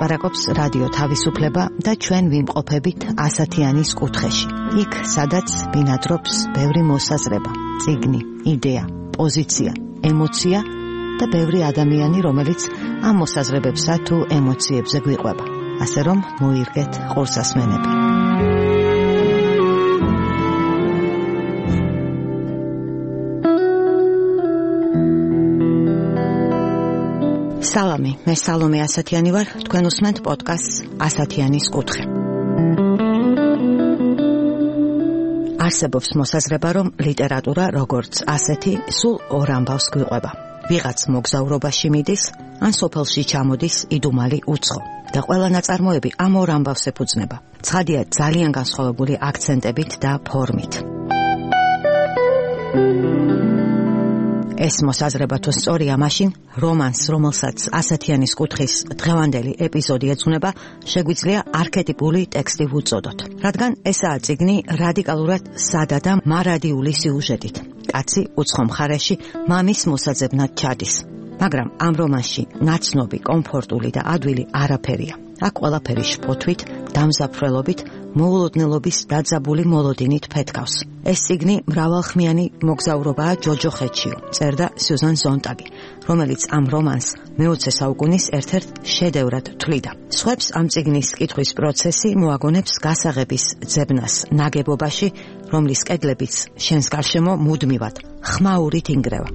ლაპარაკობს რადიო თავისუფლება და ჩვენ ვიმყოფებით ასათიანის კუთხეში. იქ, სადაც ბინადრობს ბევრი მოსაზრება, წიგნი, იდეა, პოზიცია, ემოცია და ბევრი ადამიანი, რომელიც ამ მოსაზრებებსა თუ ემოციებზე გვიყვება. ასე რომ მოირგეთ ყურსასმენები. სალამი, მე სალომე ასათიანი ვარ, თქვენ უსმენთ პოდკასტს ასათიანის კუთხე. არსებობს მოსაზრება, რომ ლიტერატურა როგორც ასეთი სულ ორ ამბავს გვიყვება. ვიღაც მოგზაურობაში მიდის, ან სოფელში ჩამოდის იდუმალი უცხო. და ყველა ნაწარმოები ამ ორ ამბავს ეფუძნება. ცხადია ძალიან განსხვავებული აქცენტებით და ფორმით. ეს მოსაზრება თუ სწორია, მაშინ რომანს, რომელსაც ასათიანის კუთხის დღევანდელი ეპიზოდი ეძღვნება, შეგვიძლია არქეტიპული ტექსტი ვუწოდოთ. რადგან ესაა წიგნი რადიკალურად სადა და მარადიული სიუჟეტით. კაცი უცხო მხარეში მამის მოსაძებნად ჩადის. მაგრამ ამ რომანში ნაცნობი, კომფორტული და ადვილი არაფერია. აქ ყველაფერი შფოთვით, დამზაფრველობით, მოულოდნელობის დაძაბული მოლოდინით ფეთქავს. ეს წიგნი მრავალხმიანი მოგზაურობაა ჯოჯოხეთშიო, წერდა სიუზან ზონტაგი, რომელიც ამ რომანს მე-20 საუკუნის ერთ-ერთ შედევრად თვლიდა. სხვებს ამ წიგნის კითხვის პროცესი მოაგონებს გასაღების ძებნას ნაგებობაში, რომლის კედლებიც შენს გარშემო მუდმივად ხმაურით ინგრევა.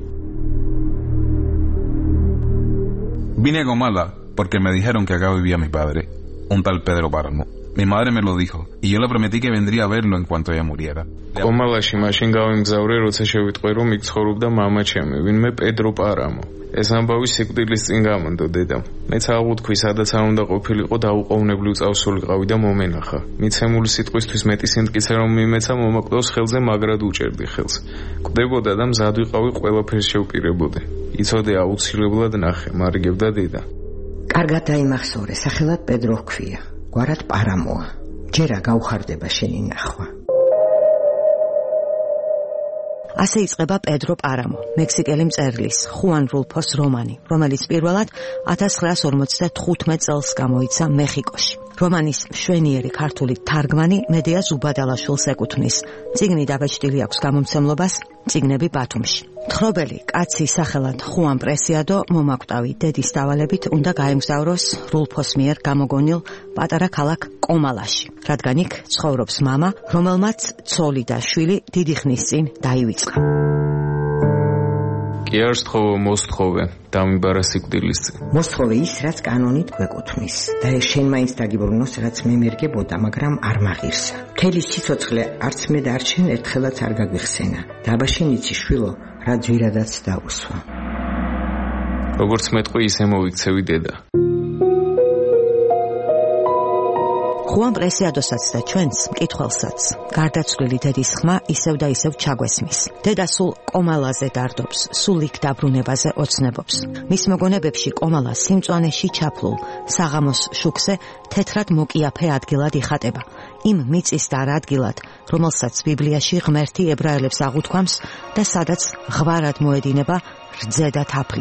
Vine con mala porque me dijeron que acá vivía mi padre, un tal Pedro Páramo. Mi madre me lo dijo y yo le prometí que vendría a verlo en cuanto ella muriera. Კომალაში მაშინ გავიმგზავრე, როცა შევიტყვე, რომ იქ ცხოვრობდა მამა ჩემი, ვინმე პედრო პარამო. ეს ამბავი სიკვდილის წინ გამანდო დედამ. მეც აღუთქვი, სადაც არ უნდა ყოფილიყო, დაუყოვნებლივ წავსულიყავი და მომენახა. მიცემული სიტყვისთვის მეტი სიმტკიცე რომ მიმეცა, მომაკვდავს ხელზე, მაგრად უჭერდი ხელს. კვდებოდა და მზად ვიყავი ყველაფერს შევპირებოდე. იცოდე აუცილებლად ნახე, მარიგებდა დედა. კარგად დაიმახსოვრე, სახელად პედრო ჰქვია, გვარად პარამოა. ჯერა გავხარდება შენი ნახვა. ასე იწყება პედრო პარამო, მექსიკელი მწერლის ხუან რულფოს რომანი, რომელიც პირველად 1955 წელს გამოიცა მეხიკოში. რომანის მშვენიერი ქართული თარგმანი მედია ზუბადალაშვილს ეკუთვნის. წიგნი დაბეჭდილი აქვს გამომცემლობას წიგნები ბათუმში. თხრობელი კაცი სახელად ხუან პრესიადო მომაკვდავი დედის დავალებით უნდა გაემგზავროს რულფოს მიერ გამოგონილ პატარა ქალაქ კომალაში, რადგან იქ ცხოვრობს მამა, რომელმაც ცოლი და შვილი დიდი ხნის წინ დაივიწყა. კი არ სთხოვო, მოსთხოვე, დამიბარა სიკვდილის წინ. მოსთხოვე ის, რაც კანონით გვეკუთვნის და ეს შენ მაინც დაგიბრუნოს, რაც მე მერგებოდა, მაგრამ არ მაღირსა. მთელი სიცოცხლე არც მე და არც შენ ერთხელაც არ გაგვიხსენა. დაბაშენ იცი შვილო, რა ძვირადაც დაუსვა. როგორც მეტყვი, ისე მოვიქცევი დედა. ხუან პრესიადოსაც და ჩვენს მკითხველსაც გარდაცვლილი დედის ხმა ისევ და ისევ ჩაგვესმის. დედა სულ კომალაზე დარდობს, სულ იქ დაბრუნებაზე ოცნებობს. მის მოგონებებში კომალა სიმწვანეში ჩაფლულ, საღამოს შუქზე თეთრად მოკიაფე ადგილად იხატება. იმ მიწის დარ ადგილად, რომელსაც ბიბლიაში ღმერთი ებრაელებს აღუთქვამს და სადაც ღვარად მოედინება რძე და თაფლი.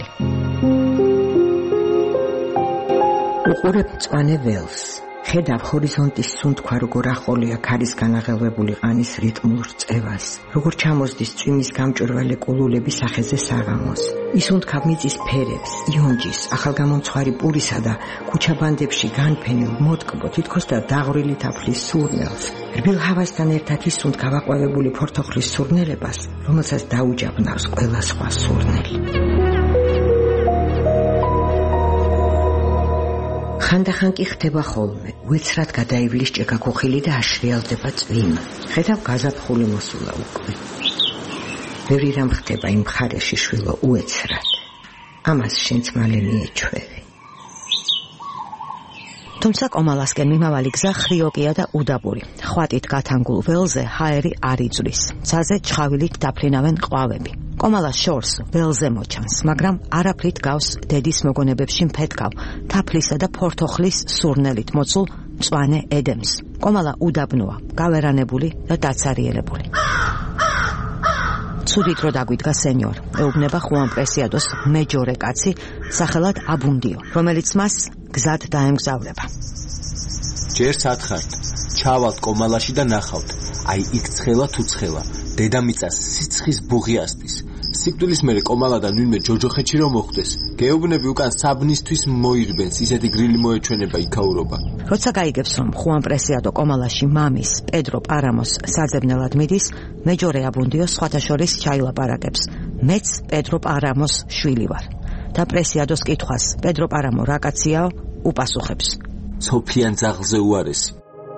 უყურებ მწვანე ველს. ხედავ ჰორიზონტის სუნთქვა როგორ ახოლია ქარის განაღელვებული ყანის რიტმულ რწევას, როგორ ჩამოსდის წვიმის გამჭვირვალე კულულები სახეზე საღამოს. ისუნთქავ მიწის ფერებს, იონჯის, ახალგამომცხვარი პურისა და ქუჩაბანდებში განფენილ მოტკბო თითქოს და დაღვრილი თაფლის სურნელს. რბილ ჰავასთან ერთად ისუნთქავ აყვავებული ფორთოხლის სურნელებას, რომელსაც დაუჯაბნავს ყველა სხვა სურნელი. ხანდახან კი ხდება ხოლმე, უეცრად გადაივლის ჭექაქუხილი და აშრიალდება წვიმა. ხედავ გაზაფხული მოსულა უკვე. ბევრი რამ ხდება იმ მხარეში შვილო უეცრად. ამას შენც მალე მიეჩვევი. თუმცა კომალასკენ მიმავალი გზა ხრიოკია და უდაბური. ხვატით გათანგულ ველზე ჰაერი არ იძლვის. ცაზე ჩხავილით დაფლინავენ ყვავები. კომალას შორს ველზე მოჩანს, მაგრამ არაფრით გავს დედის მოგონებებში მფეთქავ, თაფლისა და ფორთოხლის სურნელით მოცულ მწვანე ედემს. კომალა უდაბნოა, გავერანებული და დაცარიელებული. ცუდი დრო დაგვიდგა სენიორ, ეუბნება ხუან პრესიადოს მეჯორე კაცი, სახელად აბუნდიო, რომელიც მას გზად დაემგზავრება. ჯერ სათხართ, ჩავალთ კომალაში და ნახავთ. აი იქ ცხელა თუ ცხელა, დედამიწას სიცხის ბუღი ასდის. სიკვდილის მერე კომალა და ნვინმე ჯოჯოხეთში რომ მოხვდეს, გეუბნები უკან საბნისთვის მოიღბენს, ისეთი გრილი მოეჩვენება იქაურობა. როცა გაიგებს, რომ ხუან პრესიადო კომალაში მამის, პედრო პარამოს საძებნელად მიდის, მეჯორე აბუნდიო სხვათა შორის ჩაილაპარაკებს. მეც პედრო პარამოს შვილი ვარ. და პრესიადოს კითხვას, პედრო პარამო რა კაციაო, უპასუხებს. სოფიან ძაღლზე უარესი.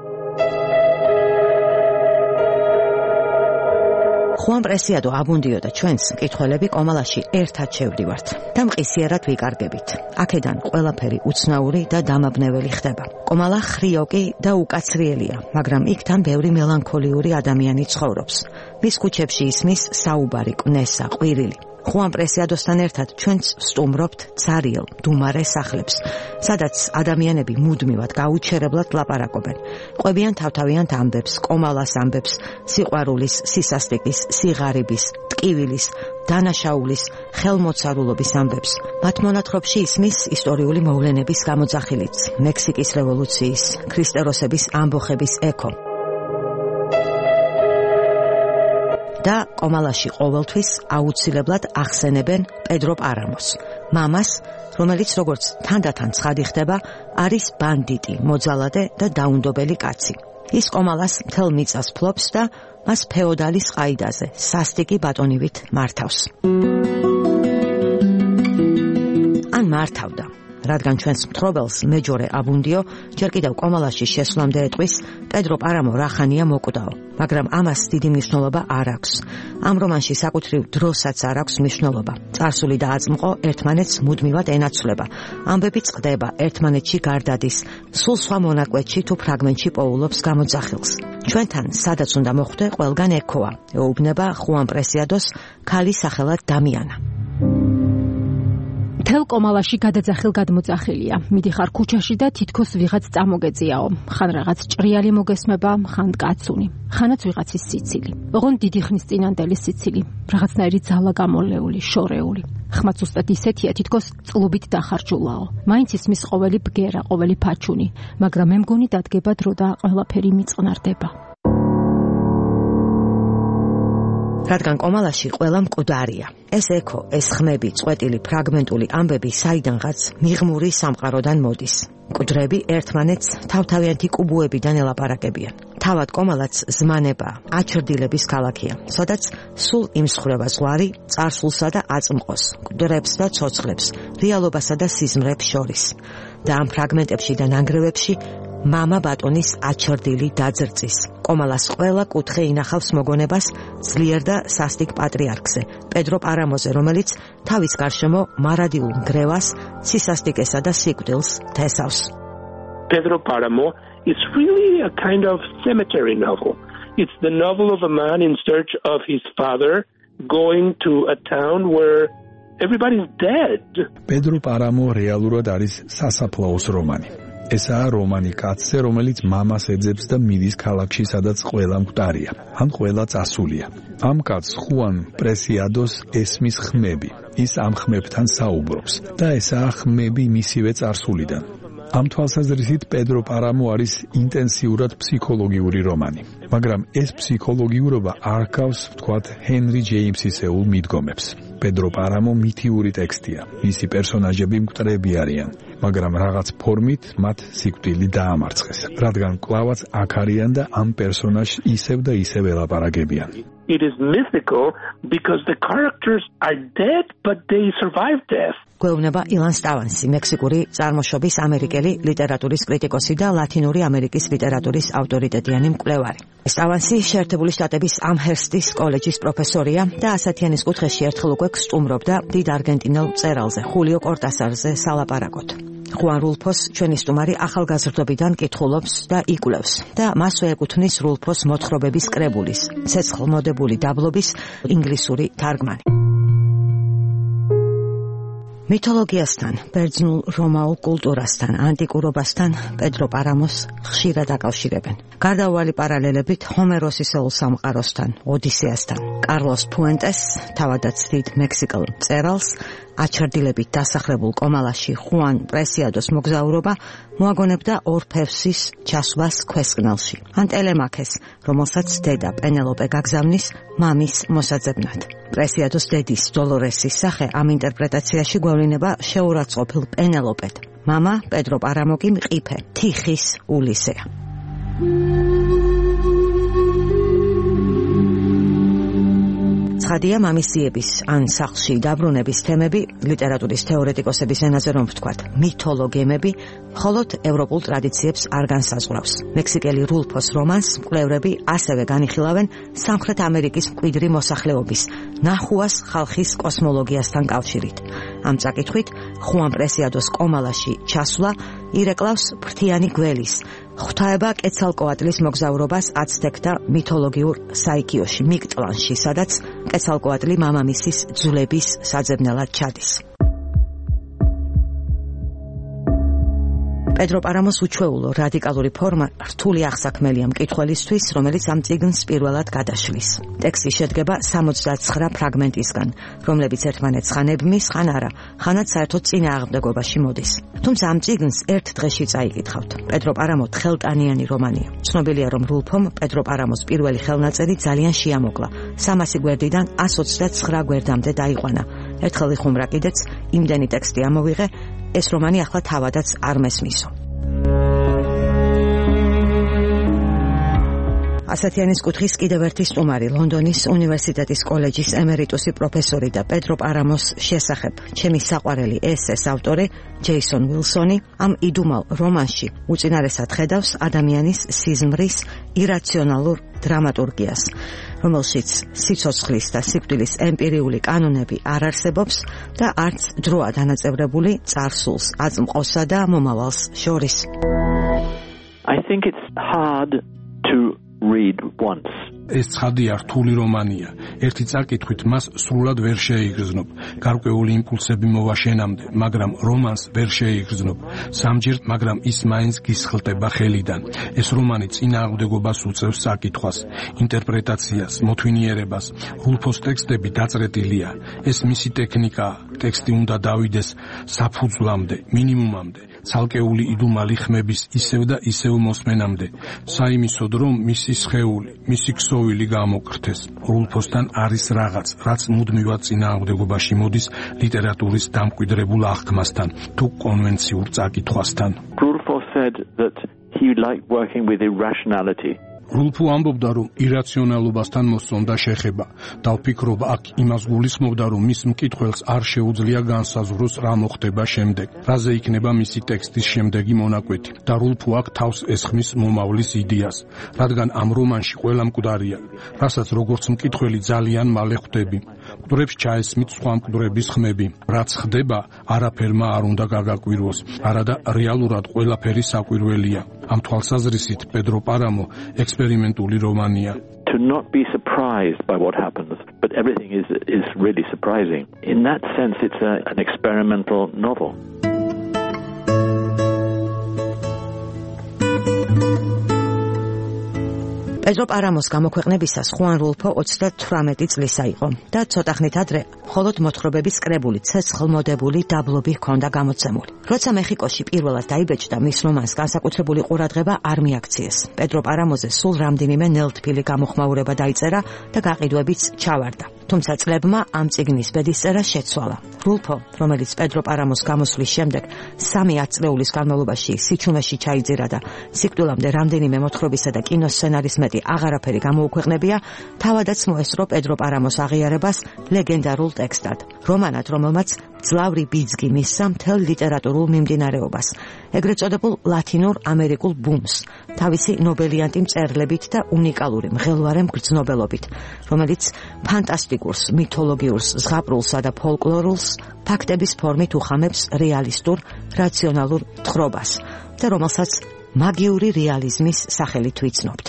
ხუან პრესიადო აბუნდიო და ჩვენს მკითხველები კომალაში ერთად შევდივართ და მყისიერად ვიკარგებით. აქედან ყველაფერი უცნაური და დამაბნეველი ხდება. კომალა ხრიოკი და უკაცრიელია, მაგრამ იქთან ბევრი მელანქოლიური ადამიანი ცხოვრობს. მის ქუჩებში ისმის საუბარი, კვნესა, ყვირილი. ხუან პრესიადოსთან ერთად ჩვენც სტუმრობთ ცარიელ, დუმარე სახლებს, სადაც ადამიანები მუდმივად გაუჩერებლად ლაპარაკობენ. ყვებიან თავთავიანთ ამბებს, კომალას ამბებს, სიყვარულის, სისასტიკის, სიღარიბის, ტკივილის, დანაშაულის, ხელმოცარულობის ამბებს. მათ მონათხრობში ისმის ისტორიული მოვლენების გამოძახილიც, მექსიკის რევოლუციის, ქრისტეროსების ამბოხების ექო. და კომალაში ყოველთვის აუცილებლად ახსენებენ პედრო პარამოს, მამას, რომელიც როგორც თანდათან ცხადი ხდება, არის ბანდიტი, მოძალადე და დაუნდობელი კაცი. ის კომალას მთელ მიწას ფლობს და მას ფეოდალის ყაიდაზე, სასტიკი ბატონივით მართავს. ან მართავდა, რადგან ჩვენს მთხრობელს მეჯორე აბუნდიო ჯერ კიდევ კომალაში შესვლამდე ეტყვის, პედრო პარამო რახანია მოკვდაო, მაგრამ ამას დიდი მნიშვნელობა არ აქვს. ამ რომანში საკუთრივ დროსაც არ აქვს მნიშვნელობა. წარსული და აწმყო ერთმანეთს მუდმივად ენაცვლება. ამბები წყდება, ერთმანეთში გარდადის, სულ სხვა მონაკვეთში თუ ფრაგმენტში პოულობს გამოძახილს. ჩვენთან სადაც უნდა მოხვდე, ყველგან ექოა, ეუბნება ხუან პრესიადოს ქალის სახელად დამიანა. მთელ კომალაში გადაძახილ გადმოძახილია. მიდიხარ ქუჩაში და თითქოს ვიღაც წამოგეწიაო. ხან რაღაც ჭრიალი მოგესმება, ხან კაცუნი. ხანაც ვიღაცის სიცილი. ოღონ დიდი ხნის წინანდელი სიცილი. რაღაცნაირი ძალა გამოლეული, შორეული. ხმა ზუსტად ისეთია, თითქოს წყლობით დახარჯულაო. მაინც ისმის ყოველი ბგერა, ყოველი ფაჩუნი, მაგრამ მე მგონი დადგება დრო და ყველაფერი მიწყნარდება. რადგან კომალაში ყველა მკვდარია. ეს ექო, ეს ხმები, წვეტილი, ფრაგმენტული ამბები საიდანღაც მიღმური სამყაროდან მოდის. მკვდრები ერთმანეთს თავთავიანთი კუბუებიდან ელაპარაკებიან. თავად კომალაც ზმანება, აჩრდილების ქალაქია, სადაც სულ იმსხვრება ზღვარი, წარსულსა და აწმყოს, მკვდრებს და ცოცხლებს, რეალობასა და სიზმრებს შორის. და ამ ფრაგმენტებში და ნანგრევებში მამა ბატონის აჩრდილი დაძრწის. კომალას ყველა კუთხე ინახავს მოგონებას ძლიერ და სასტიკ პატრიარქზე, პედრო პარამოზე, რომელიც თავის გარშემო მარადილ მგრევას, სისასტიკესა და სიკვდილს თესავს. Pedro Paramo is really a kind of cemetery novel. It's the novel of a man in search of his father going to a town where everybody's dead. Pedro Paramo რეალურად არის სასაფლაოს რომანი. ესაა რომანი კაცზე, რომელიც მამას ეძებს და მიდის ქალაქში, სადაც ყველა მკვდარია, ან ყველა წასულია. ამ კაცს ხუან პრესიადოს ესმის ხმები. ის ამ ხმებთან საუბრობს და ესაა ხმები მისივე წარსულიდან. ამ თვალსაზრისით პედრო პარამო არის ინტენსიურად ფსიქოლოგიური რომანი, მაგრამ ეს ფსიქოლოგიურობა არ გავს, ვთქვათ, ჰენრი ჯეიმსისეულ მიდგომებს. პედრო პარამო მითიური ტექსტია, მისი პერსონაჟები მკვდრები არიან, მაგრამ რაღაც ფორმით მათ სიკვდილი დაამარცხეს, რადგან კლავაც აქ არიან და ამ პერსონაჟს ისევ და ისევ ელაპარაკებიან. It is mythical because the characters are dead but they survive death. გვეუბნება ილან სტავანსი, მექსიკური წარმოშობის ამერიკელი ლიტერატურის კრიტიკოსი და ლათინური ამერიკის ლიტერატურის ავტორიტეტიანი მკვლევარი. სტავანსი შეერთებული შტატების ამჰერსტის კოლეჯის პროფესორია და ასათიანის კუთხეში ერთხელ უკვე სტუმრობდა დიდ არგენტინელ მწერალზე, ხულიო კორტასარზე სალაპარაკოთ. ხუან რულფოს ჩვენი სტუმარი ახალგაზრდობიდან კითხულობს და იკვლევს და მასვე ეკუთვნის რულფოს მოთხრობების კრებულის, ცეცხლმოდებული დაბლობის ინგლისური თარგმანი. მითოლოგიასთან, ბერძნულ რომაულ კულტურასთან, ანტიკურობასთან პედრო პარამოს ხშირად აკავშირებენ. გარდაუვალი პარალელებით ჰომეროსისეულ სამყაროსთან, ოდისეასთან, კარლოს ფუენტეს, თავადაც დიდ მექსიკელ მწერალს, აჩრდილებით დასახლებულ კომალაში ხუან პრესიადოს მოგზაურობა მოაგონებდა ორფევსის ჩასვლას ქვესკნელში, ან ტელემაქეს, რომელსაც დედა პენელოპე გაგზავნის მამის მოსაძებნად. პრესიადოს დედის დოლორესის სახე ამ ინტერპრეტაციაში გვევლინება შეურაცხყოფილ პენელოპედ. მამა პედრო პარამო კი მყიფე, თიხის ულისეა. ცხადია, მამისიების ან სახლში დაბრუნების თემები ლიტერატურის თეორეტიკოსების ენაზე რომ ვთქვათ, მითოლოგემები, მხოლოდ ევროპულ ტრადიციებს არ განსაზღვრავს. მექსიკელი რულფოს რომანს მკვლევრები ასევე განიხილავენ სამხრეთ ამერიკის მკვიდრი მოსახლეობის, ნახუას ხალხის კოსმოლოგიასთან კავშირით. ამ წაკითხვით, ხუან პრესიადოს კომალაში ჩასვლა ირეკლავს ფრთიანი გველის, ღვთაება კეცალკოატლის მოგზაურობას აცტეკთა მითოლოგიურ საიქიოში, მიკტლანში, სადაც კეცალკოატლი მამამისის ძვლების საძებნელად ჩადის. პედრო პარამოს უჩვეულო რადიკალური ფორმა რთული აღსაქმელია მკითხველისთვის, რომელიც ამ წიგნს პირველად გადაშლის. ტექსტი შედგება 69 ფრაგმენტისგან, რომლებიც ერთმანეთს ხან ებმის, ხან არა, ხანაც საერთოდ წინააღმდეგობაში მოდის. თუმცა ამ წიგნს ერთ დღეში წაიკითხავთ. პედრო პარამო თხელტანიანი რომანია. ცნობილია, რომ რულფომ პედრო პარამოს პირველი ხელნაწერი ძალიან შეამოკლა. 300 გვერდიდან 129 გვერდამდე დაიყვანა. ერთხელ იხუმრა კიდეც, იმდენი ტექსტი ამოვიღე, ეს რომანი ახლა თავადაც არ მესმისო. ასათიანის კუთხის კიდევ ერთი სტუმარი, ლონდონის უნივერსიტეტის კოლეჯის ემერიტუსი პროფესორი და პედრო პარამოს შესახებ ჩემი საყვარელი ესეს ავტორი ჯეისონ უილსონი ამ იდუმალ რომანში უწინარესად ხედავს ადამიანის სიზმრის ირაციონალურ დრამატურგიას, რომელშიც სიცოცხლის და სიკვდილის ემპირიული კანონები არ არსებობს და არც დროა დანაწევრებული წარსულს, აწმყოსა და მომავალს შორის. I think it's hard to read once. ეს ცხადია რთული რომანია. ერთი წაკითხვით მას სრულად ვერ შეიგრძნობ. გარკვეული იმპულსები მოვაშენამდე, მაგრამ რომანს ვერ შეიგრძნობ. სამჯერ, მაგრამ ის მაინც გისხლტება ხელიდან. ეს რომანი წინააღმდეგობას უწევს წაკითხვას, ინტერპრეტაციას, მოთვინიერებას. რულფოს ტექსტები დაწრეტილია. ეს მისი ტექნიკაა. ტექსტი უნდა დავიდეს საფუძვლამდე, მინიმუმამდე. ცალკეული იდუმალი ხმების ისევ და ისევ მოსმენამდე. საიმისოდ, რომ მისი სხეული, მისი ქსოვილი გამოკრთეს. რულფოსთან არის რაღაც, რაც მუდმივად წინააღმდეგობაში მოდის ლიტერატურის დამკვიდრებულ აღქმასთან, თუ კონვენციურ წაკითხვასთან. Rulfo said that he liked working with irrationality. რულფო ამბობდა, რომ ირაციონალობასთან მოსწონდა შეხება და ვფიქრობ, აქ იმას გულისხმობდა, რომ მის მკითხველს არ შეუძლია განსაზღვროს რა მოხდება შემდეგ, რაზე იქნება მისი ტექსტის შემდეგი მონაკვეთი და რულფო აქ თავს ესხმის მომავლის იდეას, რადგან ამ რომანში ყველა მკვდარია, რასაც როგორც მკითხველი ძალიან მალე ხვდები. მკვდრებს ჩაესმით სხვა მკვდრების ხმები, რაც ხდება, არაფერმა არ უნდა გაგაკვირვოს, არადა რეალურად ყველაფერი საკვირველია. ამ თვალსაზრისით პედრო პარამო ექსპერიმენტული რომანია. To not be surprised by what happens, but everything is really surprising. In that sense, it's an experimental novel. პედრო პარამოს გამოქვეყნებისას ხუან რულფო 38 წლისა იყო და ცოტა ხნით ადრე მხოლოდ მოთხრობების კრებული ცეცხლმოდებული დაბლობი ჰქონდა გამოცემული. როცა მეხიკოში პირველად დაიბეჭდა, მის რომანს განსაკუთრებული ყურადღება არ მიაქციეს. პედრო პარამოზე სულ რამდენიმე ნელთბილი გამოხმაურება დაიწერა და გაყიდვებიც ჩავარდა. თუმცა წლებმა ამ წიგნის ბედისწერა შეცვალა. რულფო, რომელიც პედრო პარამოს გამოსვლის შემდეგ 3 ათწლეულის განმავლობაში სიჩუმეში ჩაიძირა და სიკვდილამდე რამდენიმე მოთხრობისა და კინოსცენარის მეტი აღარაფერი გამოუქვეყნებია, თავადაც მოესწრო პედრო პარამოს აღიარებას ლეგენდარულ ტექსტად. რომანად, რომელმაც ძლავრი ბიძგი მისცა მთელ ლიტერატურულ მიმდინარეობას, ეგრეთ წოდებულ ლათინურ ამერიკულ ბუმს, თავისი ნობელიანტი მწერლებით და უნიკალური მღელვარე მგრძნობელობით, რომელიც ფანტასტიკურს, მითოლოგიურს, ზღაპრულსა და ფოლკლორულს ფაქტების ფორმით უხამებს რეალისტურ, რაციონალურ თხრობას და რომელსაც მაგიური რეალიზმის სახელით ვიცნობთ.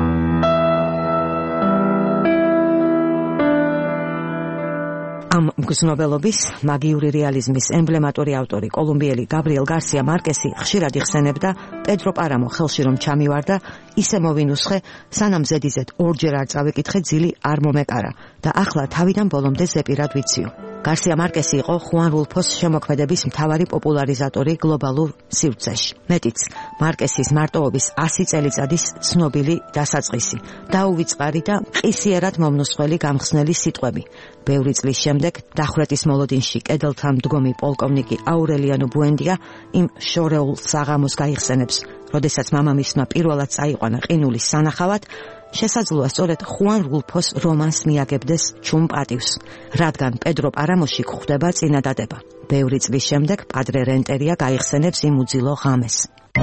ამ მგრძნობელობის, მაგიური რეალიზმის ემბლემატური ავტორი, კოლუმბიელი გაბრიელ გარსია მარკესი ხშირად იხსენებდა პედრო პარამო ხელში რომ ჩამივარდა, ისე მოვინუსხე, სანამ ზედიზედ ორჯერ არ წავეკითხე, ძილი არ მომეკარა და ახლა თავიდან ბოლომდე ზეპირად ვიციო. გარსია მარკესი იყო ხუან რულფოს შემოქმედების მთავარი პოპულარიზატორი გლობალურ სივრცეში. მეტიც, მარკესის მარტოობის 100 წელიწადის ცნობილი დასაწყისი, დაუვიწყარი და ყისიერად მომნუსხველი გამხსნელი სიტყვები. ბევრი წლის შემდეგ დახვრეტის მოლოდინში კედელთან მდგომი პოლკოვნიკი აურელიანო ბუენდია იმ შორეულ საღამოს გაიხსენებს, როდესაც მამამისმა პირველად წაიყვანა ყინულის სანახავად, შესაძლოა სწორედ ხუან რულფოს რომანს მიაგებდეს ჩუმ პატივს, რადგან პედრო პარამოში გვხვდება წინადადება. ბევრი წლის შემდეგ პადრე რენტერია გაიხსენებს იმ უძილო ღამეს.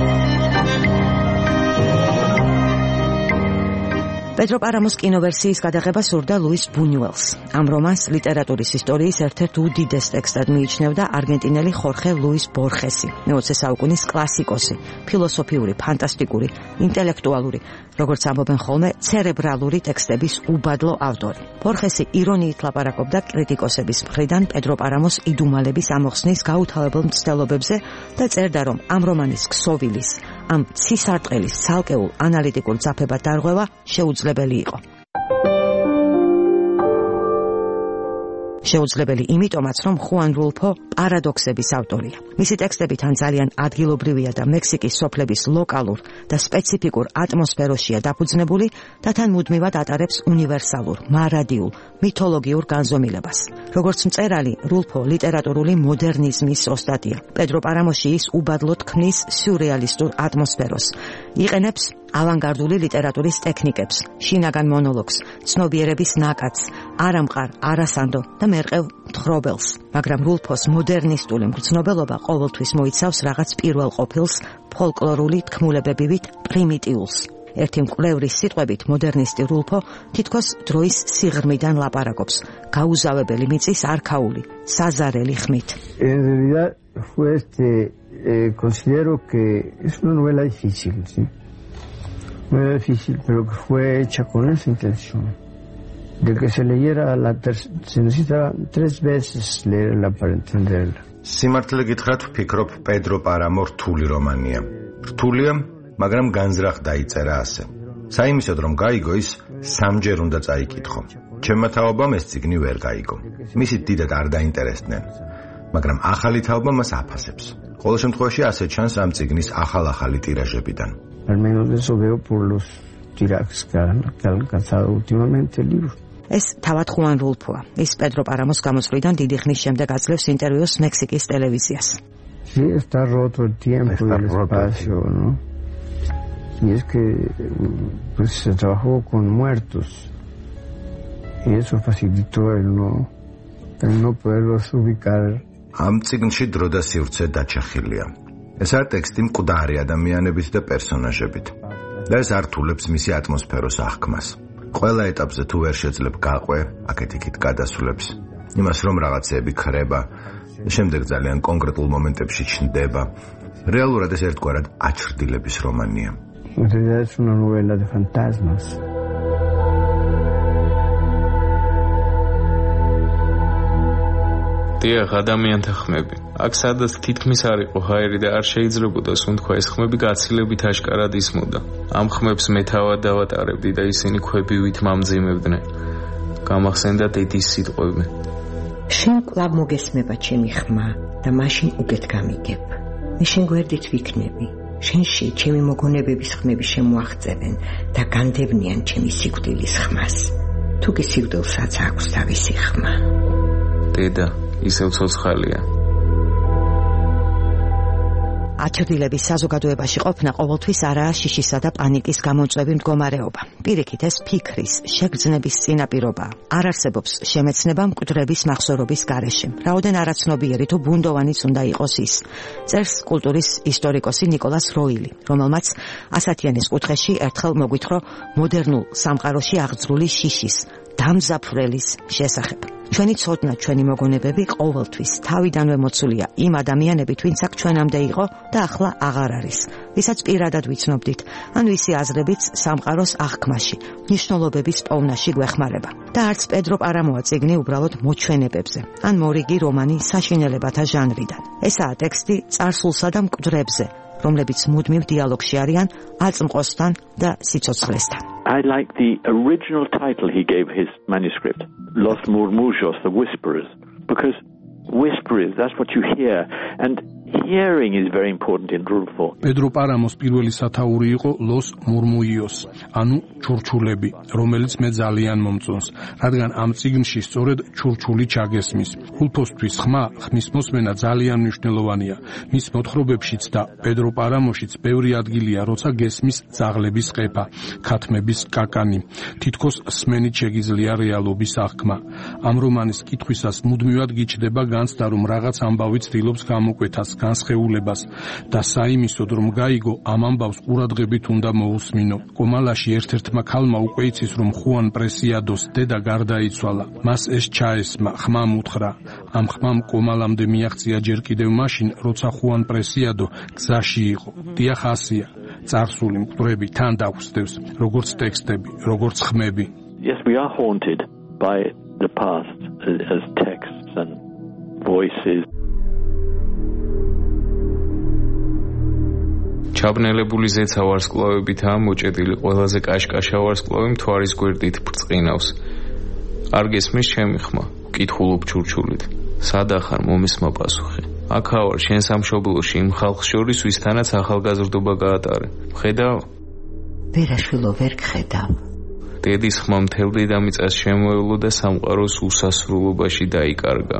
პედრო პარამოს კინოვერსიის გადაღება სურდა ლუის ბუნიუელს. ამ რომანს ლიტერატურის ისტორიის ერთ-ერთ უდიდეს ტექსტად მიიჩნევდა არგენტინელი ხორხე ლუის ბორხესი, მე-20 საუკუნის კლასიკოსი, ფილოსოფიური, ფანტასტიკური, ინტელექტუალური, როგორც ამბობენ ხოლმე, ცერებრალური ტექსტების უბადლო ავტორი. ბორხესი ირონიით ლაპარაკობდა კრიტიკოსების მხრიდან პედრო პარამოს იდუმალების ამოხსნის გაუთავებელ მცდელობებზე და წერდა, რომ ამ რომანის ქსოვილის, ამ ცისარტყელის ცალკეულ ანალიტიკურ ძაფებად დარღვევა შეუძლებელი იყო. შეუძლებელი იმიტომაც, რომ ხუან რულფო პარადოქსების ავტორია. მისი ტექსტები თან ძალიან ადგილობრივია და მექსიკის სოფლების ლოკალურ და სპეციფიკურ ატმოსფეროშია დაფუძნებული და თან მუდმივად ატარებს უნივერსალურ, მარადიულ, მითოლოგიურ განზომილებას. როგორც მწერალი, რულფო ლიტერატურული მოდერნიზმის ოსტატია. პედრო პარამოში ის უბადლოდ ქმნის სიურეალისტურ ატმოსფეროს. იყენებს ავანგარდული ლიტერატურის ტექნიკებს, შინაგან მონოლოგს, ცნობიერების ნაკადს, არამყარ, არასანდო და მერყევ მთხრობელს, მაგრამ რულფოს მოდერნისტული მგრძნობელობა ყოველთვის მოიცავს რაღაც პირველ ყოფილს, ფოლკლორული თქმულებებივით პრიმიტიულს. ერთი მკვლევრის სიტყვებით, მოდერნისტი რულფო თითქოს დროის სიღრმიდან ლაპარაკობს, გაუზავებელი მიწის არქაული, საზარელი ხმით. En realidad fue considero que es una novela difícil, ¿sí? No era difícil, pero que fue hecha con esa intención de que se leyera se necesita 3 veces leerla para entenderla. სიმართლე გითხრათ, ვფიქრობ, პედრო პარამო რთული რომანია. რთულია, მაგრამ განზრახ დაიწერა ასე. საიმისოდ რომ გაიგო, ის 3-ჯერ უნდა წაიკითხო. ჩემმა თაობამ ეს წიგნი ვერ გაიგო. მისით დიდად არ დაინტერესდნენ, მაგრამ ახალი თაობა მას აფასებს. ყოველ შემთხვევაში ასე ჩანს ამ წიგნის ახალ-ახალი ტირაჟებიდან. Al menos eso veo por los tirajes que han alcanzado últimamente el libro. ეს თავად ხუან რულფოა. ის პედრო პარამოს გამოსვლიდან დიდი ხნის შემდეგ აძლევს ინტერვიუს მექსიკის ტელევიზიას. Sí, está roto el tiempo y el espacio, ¿no? Y es que pues, se trabajó con muertos y eso facilitó el no poderlos ubicar. ამ წიგნში დრო და სივრცე დაჩახილია. ესაა ტექსტი მკვდარი ადამიანებით და პერსონაჟებით და ეს ართულებს მისი ატმოსფეროს აღქმას. ყველა ეტაპზე თუ ვერ შეძლებ გაყვე, აქეთ-იქით გადასვლებს, იმას რომ რაღაცეები ქრება, შემდეგ ძალიან კონკრეტულ მომენტებში ჩნდება. რეალურად ეს ერთგვარად აჩრდილების რომანია. En realidad es una novela de fantasmas. დიახ, ადამიანთა ხმები. აქ სადაც თითქმის არ იყო ჰაერი და არ შეიძლებოდა სუნთქვა, ეს ხმები გაცილებით აშკარად ისმოდა. ამ ხმებს მე თავად დავატარებდი და ისინი ქვებივით მამძიმებდნენ. გამახსენდა დედის სიტყვები. შენ კვლავ მოგესმება ჩემი ხმა და მაშინ უკეთ გამიგებ. მე შენ გვერდით ვიქნები. შენში ჩემი მოგონებების ხმები შემოაღწევენ და განდევნიან ჩემი სიკვდილის ხმას. თუ კი სიკვდილსაც აქვს თავისი ხმა. დედა ისევ ცოცხალია. აჩრდილების საზოგადოებაში ყოფნა ყოველთვის არაა შიშისა და პანიკის გამოწვევი მდგომარეობა. პირიქით, ეს ფიქრის, შეგრძნების წინაპირობაა. არ არსებობს შემეცნება მკვდრების მახსოვრობის გარეშე. რაოდენ არაცნობიერი თუ ბუნდოვანიც უნდა იყოს ის. წერს კულტურის ისტორიკოსი ნიკოლას როილი, რომელმაც ასათიანის კუთხეში ერთხელ მოგვითხრა მოდერნულ სამყაროში აღძრული შიშის, დამზაფრელის შესახებ. ჩვენი ცოდნა, ჩვენი მოგონებები ყოველთვის თავიდანვე მოცულია იმ ადამიანებით, ვინც აქ ჩვენამდე იყო და ახლა აღარ არის, ვისაც პირადად ვიცნობდით, ან ვისი აზრებიც სამყაროს აღქმაში, მნიშვნელობების პოვნაში გვეხმარება. და არც პედრო პარამოა წიგნი უბრალოდ მოჩვენებებზე, ან მორიგი რომანი საშინელებათა ჟანრიდან. ესაა ტექსტი წარსულსა და მკვდრებზე, რომლებიც მუდმივ დიალოგში არიან აწმყოსთან და სიცოცხლესთან. I like the original title he gave his manuscript, Los Murmullos, the Whisperers, because whisperers, that's what you hear, and hearing is very important in Rulfo. პედრო პარამოს პირველი სათაური იყო Los Murmullos, ანუ ჩურჩულები, რომელიც მე ძალიან მომწონს, რადგან ამ წიგნში სწორედ ჩურჩული ჩაგესმის. რულფოსთვის ხმის მოსმენა ძალიან მნიშვნელოვანია. მის მოთხრობებშიც და პედრო პარამოშიც ბევრი ადგილია, როცა გესმის ძაღლების ყეფა, ქათმების კაკანი. თითქოს სმენით შეგიძლია რეალობის აღქმა. ამ რომანის კითხვისას მუდმივად გიჩნდება განცდა, რომ რაღაც ამბავი ცდილობს გამოკვეთას, განსხეულებას და საიმისოდ რომ გაიგო ამ ამბავს ყურადღებით უნდა მოусმინო. კომალაში ერთ-ერთმა ქალმა უკვე იცის რომ ხუან პრესიადოს დედა გარდაიცვალა. მას ეს ჩაესმა, ხმამ უთხრა. ამ ხმამ კომალამდე მიაღწია ჯერ კიდევ მაშინ, როცა ხუან პრესიადო გზაში იყო. დიახ, ასია. წარსული მკვდრები თან დაგვსდევს, როგორც ტექსტები, როგორც ხმები. Yes, we are haunted by the past as texts and voices. ჩაბნელებული ზეცა ვარსკვლავებითაა მოჭედილი, ყველაზე კაშკაშა ვარსკვლავი მთვარის გვერდით ბრწყინავს. არ გესმის ჩემი ხმა, ვკითხულობ ჩურჩულით. სადა ხარ მომისმა პასუხი. აქა ვარ შენ სამშობლოში, იმ ხალხს შორის, ვისთანაც ახალგაზრდობა გაატარე. ხედავ? ვერაშვილო ვერ გხედავ. დედის ხმა მთელ დედამიწას შემოევლო და სამყაროს უსასრულობაში დაიკარგა.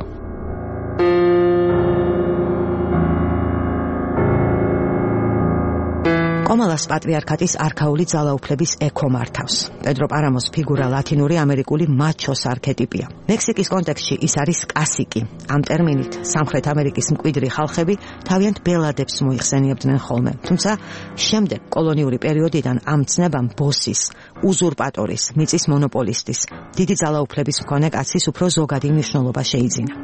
კომალას პატრიარქატის არქაული ძალაუფლების ექო მართავს. პედრო პარამოს ფიგურა ლათინური ამერიკული მაჩოს არქეტიპია. მექსიკის კონტექსტში ის არის კასიკი. ამ ტერმინით სამხრეთ ამერიკის მკვიდრი ხალხები თავიანთ ბელადებს მოიხსენიებდნენ ხოლმე. თუმცა შემდეგ კოლონიური პერიოდიდან ამ ცნებამ ბოსის, უზურპატორის, მიწის მონოპოლისტის, დიდი ძალაუფლების მქონე კაცის უფრო ზოგადი მნიშვნელობა შეიძინა.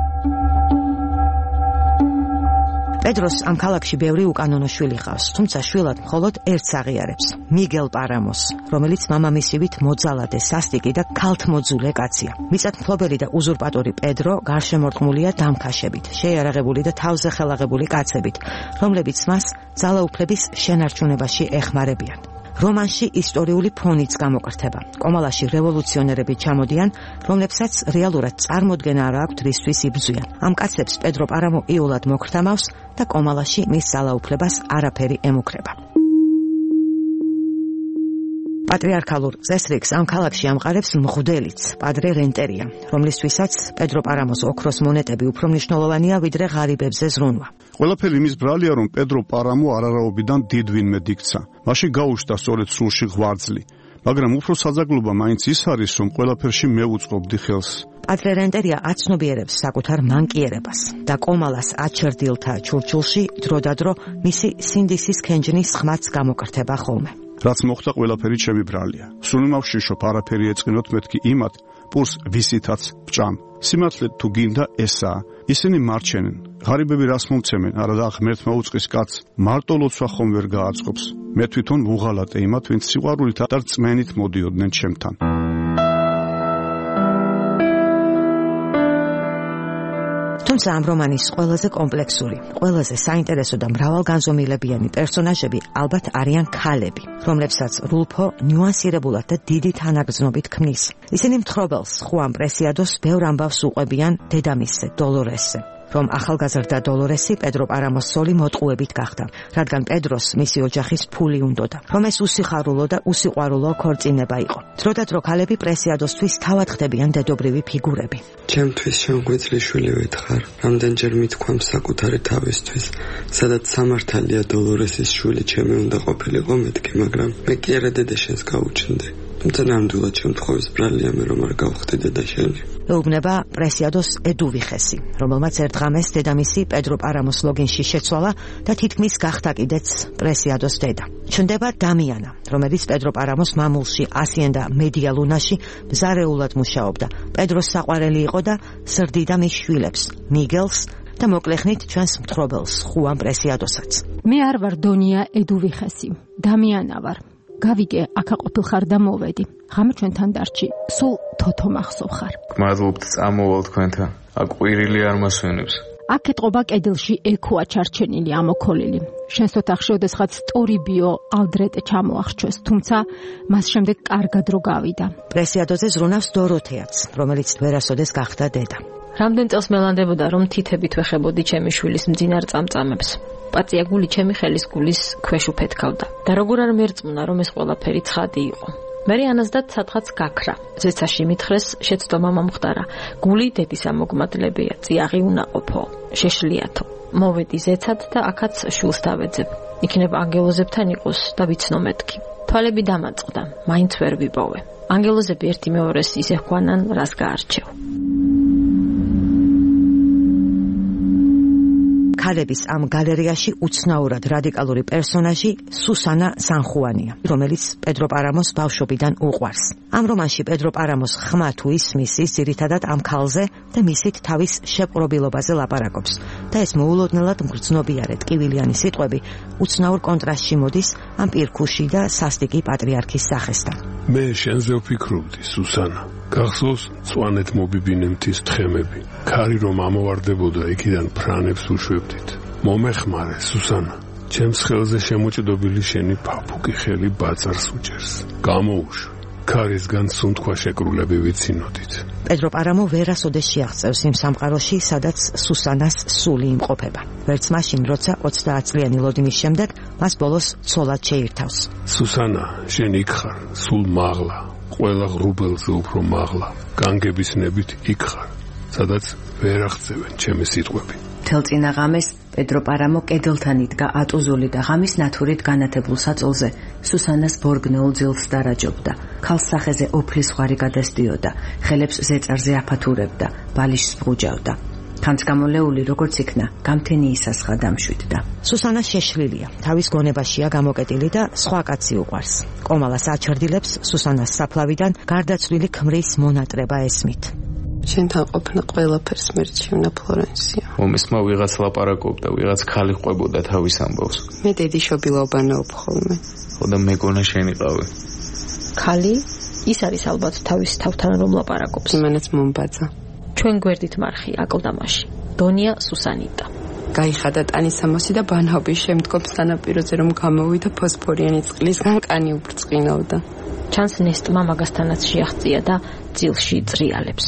პედროს ამ ქალაქში ბევრი უკანონო შვილი ჰყავს, თუმცა შვილად მხოლოდ ერთს აღიარებს, მიგელ პარამოს, რომელიც მამამისივით მოძალადე, სასტიკი და ქალთმოძულე კაცია. მიწათმფლობელი და უზურპატორი პედრო გარშემორტყმულია დამქაშებით, შეიარაღებული და თავზე ხელაღებული კაცებით, რომლებიც მას ძალაუფლების შენარჩუნებაში ეხმარებიან. რომანში ისტორიული ფონიც გამოკრთება. კომალაში რევოლუციონერები ჩამოდიან, რომლებსაც რეალურად წარმოდგენა არ აქვთ რისთვის იბრძვიან. ამ კაცებს პედრო პარამო იოლად მოგრთამავს და კომალაში მის ძალაუფლებას არაფერი ემუქრება. პატრიარქალურ წესრიგს ამ ქალაქში ამყარებს მღვდელიც, პადრე რენტერია, რომლისთვისაც პედრო პარამოს ოქროს მონეტები უფრო მნიშვნელოვანია ვიდრე ღარიბებზე ზრუნვა. ყველაფერი იმის ბრალია, რომ პედრო პარამო არარაობიდან დიდ ვინმე იქცა. მაშინ გაუჩნდა სწორედ სულში ღვაწლი, მაგრამ უფრო საძაგლობა მაინც ის არის, რომ ყველაფერში მე უწყობდი ხელს. პადრე რენტერია აცნობიერებს საკუთარ მანკიერებას და კომალას აჩერდილთა ჩურჩულში დროდადრო მისი სინდისის ქენჯნის ხმაც გამოკრთება ხოლმე. რაც მოხდა ყველაფერი ჩემი ბრალია. სულ მავშიშობ არაფერი ეწყინოთ მეთქი იმათ, პურს ვისითაც ვჭამ. სიმართლე თუ გინდა ესაა. ისინი მარჩენენ. ღარიბები რას მომცემენ, არადა ღმერთმა უწყის კაცს მარტო ლოცვა ხომ ვერ გააწყობს. მე თვითონ ვუღალატე იმათ, ვინც სიყვარულით და რწმენით მოდიოდნენ ჩემთან. თუმცა ამ რომანის ყველაზე კომპლექსური, ყველაზე საინტერესო და მრავალგანზომილებიანი პერსონაჟები ალბათ არიან ქალები, რომლებსაც რულფო ნიუანსირებულად და დიდი თანაგრძნობით ქმნის. ისინი მთხრობელს, ხუან პრესიადოს ბევრ ამბავს უყვებიან დედამისზე, დოლორესზე, რომ ახალგაზრდა დოლორესი პედრო პარამოს სოლი მოტყუებით გახდა, რადგან პედროს მისი ოჯახის ფული უნდოდა, რომ ეს უსიხარულო და usიყვარულო ქორწინება იყო. დროდადრო ქალები პრესიადოსთვის თავად ხდებიან დედობრივი ფიგურები. ჩემთვის შემოგვეძლი შვილი ვეთხარ, რამდენჯერ მithქვამ საკუთარი თავისთვის, სადაც სამართალია დოლორესის შვილი ჩემი უნდა ყოფილიყო მეთქი, მაგრამ მე კი არა დედა შენს გაუჩნდი. თუმცა ნამდვილად შემთხვევის ბრალია მე რომ არ გავხდი დედა შენი. ეუბნება პრესიადოს ედუვიხესი, რომელმაც ერთღამეს დედამისი პედრო პარამოს ლოგინში შეცვალა და თითქმის გახდა კიდეც პრესიადოს დედა. ჩნდება დამიანა, რომელიც პედრო პარამოს მამულში ასიენდა მედია ლუნაში მზარეულად მუშაობდა. პედროს საყვარელი იყო და ზრდიდა მის შვილებს, მიგელს და მოკლეხნით ჩვენს მთხრობელს, ხუან პრესიადოსაც. მე არ ვარ დონია ედუვიხესი, დამიანა ვარ. გავიგე, აქა ყოფილხარ და მოვედი. ღამე ჩვენთან დარჩი, სულ თოთო მახსოვ ხარ. გმადლობთ, წამოვალ თქვენთან. აქ ყვირილი არ მასვენებს. აქ ეთყობა კედელში ექოა ჩარჩენილი ამოქოლილი. შენს ოთახში ოდესღაც ტორიბიო ალდრეტ ჩამოახჩვეს, თუმცა მას შემდეგ კარგად რო გავიდა. პრესიადოზე ზრუნავს დოროთეაც, რომელიც ვერასოდეს გახდა დედა. რამდენ წელს მელანდებოდა, რომ თითებით ვეხებოდი ჩემი შვილის მძინარ წამწამებს. პატია გული ჩემი ხელის გულის ქვეშ უფეთქავდა. და როგორ არ მერწმუნა, რომ ეს ყველაფერი ცხადი იყო. მერე ანაზდაც სადღაც გაქრა. ზეცაში მითხრეს, შეცდომა მომხდარა. გული დედის ამოგმადლებია, წიაღი უნაყოფო, შეშლიათო. მოვედი ზეცად და აქაც შვილს დავეძებ. იქნებ ანგელოზებთან იყოს და ვიცნო მეთქი. თვალები დამაწყდა, მაინც ვერ ვიპოვე. ანგელოზები ერთი მეორეს ისე ჰქვანან, რას გაარჩევ. ქალების ამ გალერეაში უცნაურად რადიკალური პერსონაჟი სუსანა სანხუანია, რომელიც პედრო პარამოს ბავშვობიდან უყვარს. ამ რომანში პედრო პარამოს ხმა თუ ისმის, ის ძირითადად ამ ქალზე და მისით თავის შეპყრობილობაზე ლაპარაკობს. და ეს მოულოდნელად მგრძნობიარე ტკივილიანი სიტყვები უცნაურ კონტრასტში მოდის ამ პირქუში და სასტიკი პატრიარქის სახესთან. მე შენზე ვფიქრობდი, სუსანა. გახსოვს მწვანეთ მობიბინე მთის თხემები. ქარი რომ ამოვარდებოდა, იქიდან ფრანებს უშვებდით. მომეხმარე, სუსანა. ჩემს ხელზე შემოჭდობილი შენი ფაფუკი ხელი ბაწარს უჭერს. გამოუშვი. ქარისგან სუნთქვა შეკრულები ვიცინოდით. პედრო პარამო ვერასოდეს შეაღწევს იმ სამყაროში, სადაც სუსანას სული იმყოფება. ვერც მაშინ, როცა 30 წლიანი ლოდინის შემდეგ მას ბოლოს ცოლად შეირთავს. სუსანა, შენ იქ ხარ, სულ მაღლა. ყველა ღრუბელზე უფრო მაღლა, განგების ნებით იქ ხარ, სადაც ვერ აღწევენ ჩემი სიტყვები. თელწინა ღამეს პედრო პარამო კედელთან იდგა ატუზული და ღამის ნათურით განათებულ საწოლზე სუსანას ბორგნეულ ძილს დარაჯობდა. ქალს სახეზე ოფლის ხვარი გადასდიოდა, ხელებს ზეწარზე აფათურებდა, ბალიშს ბღუჯავდა. თანც გამოლეული როგორც იქნა, გამთენი ისასხა დამშვიდდა. სუსანა შეშლილია, თავის გონებაშია გამოკეტილი და სხვა კაცი უყვარს. კომალას აჩრდილებს სუსანას საფლავიდან გარდაცვლილი ქმრის მონატრება ესმით. შენთან ყოფნა ყველაფერს მერჩივნა ფლორენსია. მომისმა ვიღაც ლაპარაკობდა, ვიღაც ქალი ყვებოდა თავის ამბავს. მე დედიშობილობანაობ ხოლმე. ხო და მეგონა შენიყავი. ქალი? ის არის ალბათ თავის თავთან რომ ლაპარაკობს. იმანაც მომბაძა. ჩვენ გვერდით მარხი აკლდამაში. დონია სუსანიტა. გაიხადა ტანისამოსი და ბანაობის შემდგომ სანაპიროზე რომ გამოვიდა ფოსფორიანი წყლისგან კანი უბრწყინავდა. ჩანს ნესტმა მაგასთანაც შეაღწია და ძილში წრიალებს.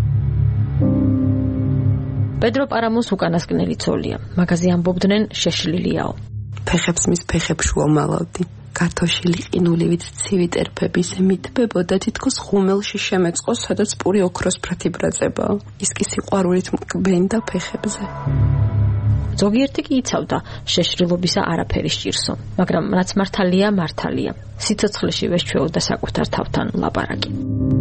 პედრო პარამოს უკანასკნელი ცოლია. მაგაზე ამბობდნენ შეშლილიაო. ფეხებს მის ფეხებში ვომალავდი. კარტოშილი ყინულივით ცივი ტერფების მითბებოდა თითქოს ხუმელში შემეწყო, სადაც პური ოქროსფრათი ბრაწებაა. ის კი სიყვარულით მკბენდა ფეხებზე. ზოგიერთი კი იცავდა შეშრილობისა არაფერი სჭირსო, მაგრამ რაც მართალია, სიცოცხლეში ვეშჩეოდა საკუთარ თავთან ლაპარაკი.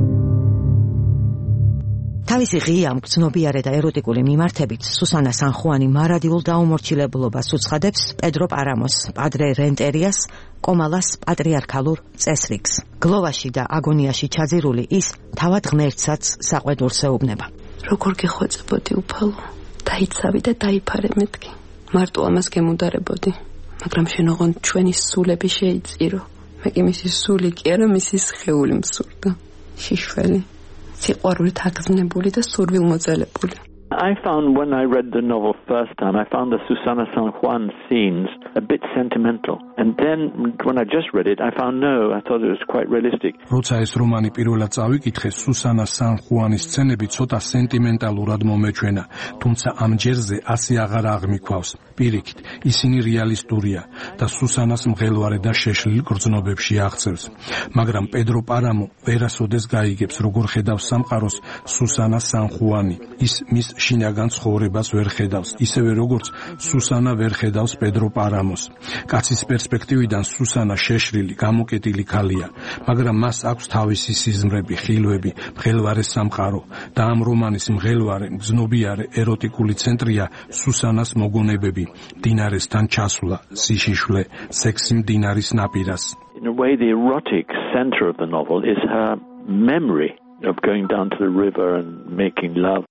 თავისი ღია, მგრძნობიარე და ეროტიკული მიმართებით სუსანა სანხუანი მარადილულ დაუმორჩილებულობას უცხადებს პედრო პარამოს, პადრე რენტერიას, კომალას პატრიარქალურ წესრიგს. გლოვაში და აგონიაში ჩაძირული ის თავად ღმერთსაც საყვედურს ეუბნება. როგორ გეხვეწებოდი უფალო, დაიცავი და დაიფარე მეთქი. მარტო ამას გემუდარებოდი, მაგრამ შენ ოღონდ ჩვენი სულები შეიწირო. მე კი მისი სული კი არა, მისი სხეული მსურდა. შიშველი, სიყვარულით აგზნებული და სურვილმოძალებული. I found when I read the novel first time, I found the Susana San Juan scenes a bit sentimental. And then when I just read it, I found no, I thought it was quite realistic. როცა ეს რომანი პირველად წავიკითხე, სუსანა სან ხუანის სცენები ცოტა სენტიმენტალურად მომეჩვენა, თუმცა ამ ჯერზე ასე აღარ აღმიქვავს. პირიქით, ისინი რეალისტურია და სუსანას მღელვარე და შეშლილ გრძნობებში აღწევს. მაგრამ პედრო პარამო ვერასოდეს გაიგებს, როგორ ხედავს სამყაროს სუსანა სან ხუანი. ის მის შინაგან ცხოვრებას ვერ ხედავს, ისევე როგორც სუსანა ვერ ხედავს პედრო პარამოს. კაცის პერსპექტივიდან სუსანა შეშლილი, გამოკეტილი ქალია, მაგრამ მას აქვს თავისი სიზმრები, ხილვები, მღელვარე სამყარო და ამ რომანის მღელვარე, მგრძნობიარე, ეროტიკული ცენტრია სუსანას მოგონებები, დინარესთან ჩასვლა, სიშიშვლე, სექსი მდინარის ნაპირას. In a way, the erotic center of the novel is her memory of going down to the river and making love.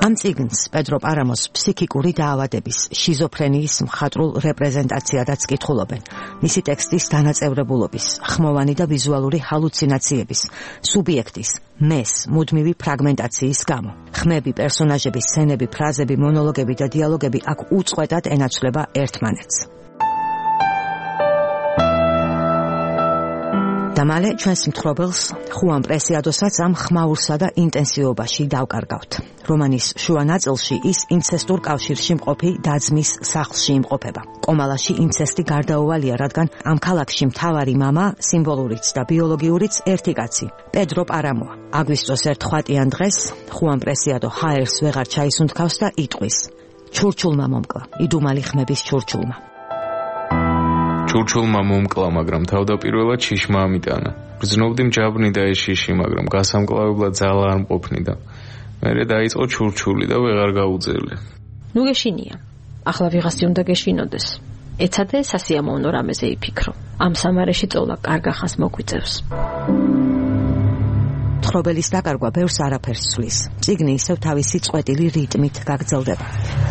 ამ წიგნს პედრო პარამოს ფსიქიკური დაავადების, შიზოფრენიის მხატვრულ რეპრეზენტაციადაც კითხულობენ. მისი ტექსტის დანაწევრებულობის, ხმოვანი და ვიზუალური ჰალუცინაციების, სუბიექტის, მეს, მუდმივი ფრაგმენტაციის გამო. ხმები, პერსონაჟების, სცენები, ფრაზები, მონოლოგები და დიალოგები აქ უწყვეტად ენაცვლება ერთმანეთს. და მალე ჩვენს მთხრობელს ხუან პრესიადოსაც ამ ხმაურსა და ინტენსივობაში დავკარგავთ. რომანის შუა ნაწილში ის ინცესტურ კავშირში მყოფი და-ძმის სახლში იმყოფება. კომალაში ინცესტი გარდაუვალია, რადგან ამ ქალაქში მთავარი მამა, სიმბოლურიც და ბიოლოგიურიც ერთი კაცი, პედრო პარამოა. აგვისტოს ერთ ხვატიან დღეს ხუან პრესიადო ჰაერს ვეღარ ჩაისუნთქავს და იტყვის: ჩურჩულმა მომკლა, იდუმალი ხმების ჩურჩულმა. ჩურჩულმა მომკლა, მაგრამ თავდაპირველად შიშმა ამიტანა. ბრძნობდი მჯავრნი და ეს შიში, მაგრამ გასამკლავებლად ძალა არ მყოფნი და მერე დაიწყო ჩურჩული და ვეღარ გაუძელე. ნუ გეშინია. ახლა ვიღასი უნდა გეშინოდეს. ეცადე სასიამოვნო რამეზე იფიქრო. ამ სამარეში წოლა კარგახანს მოგვიწევს. მთხრობელის დაკარგვა ბევრს არაფერს ცვლის. წიგნი ისევ თავისი წყვეტილი რიტმით გაგრძელდება.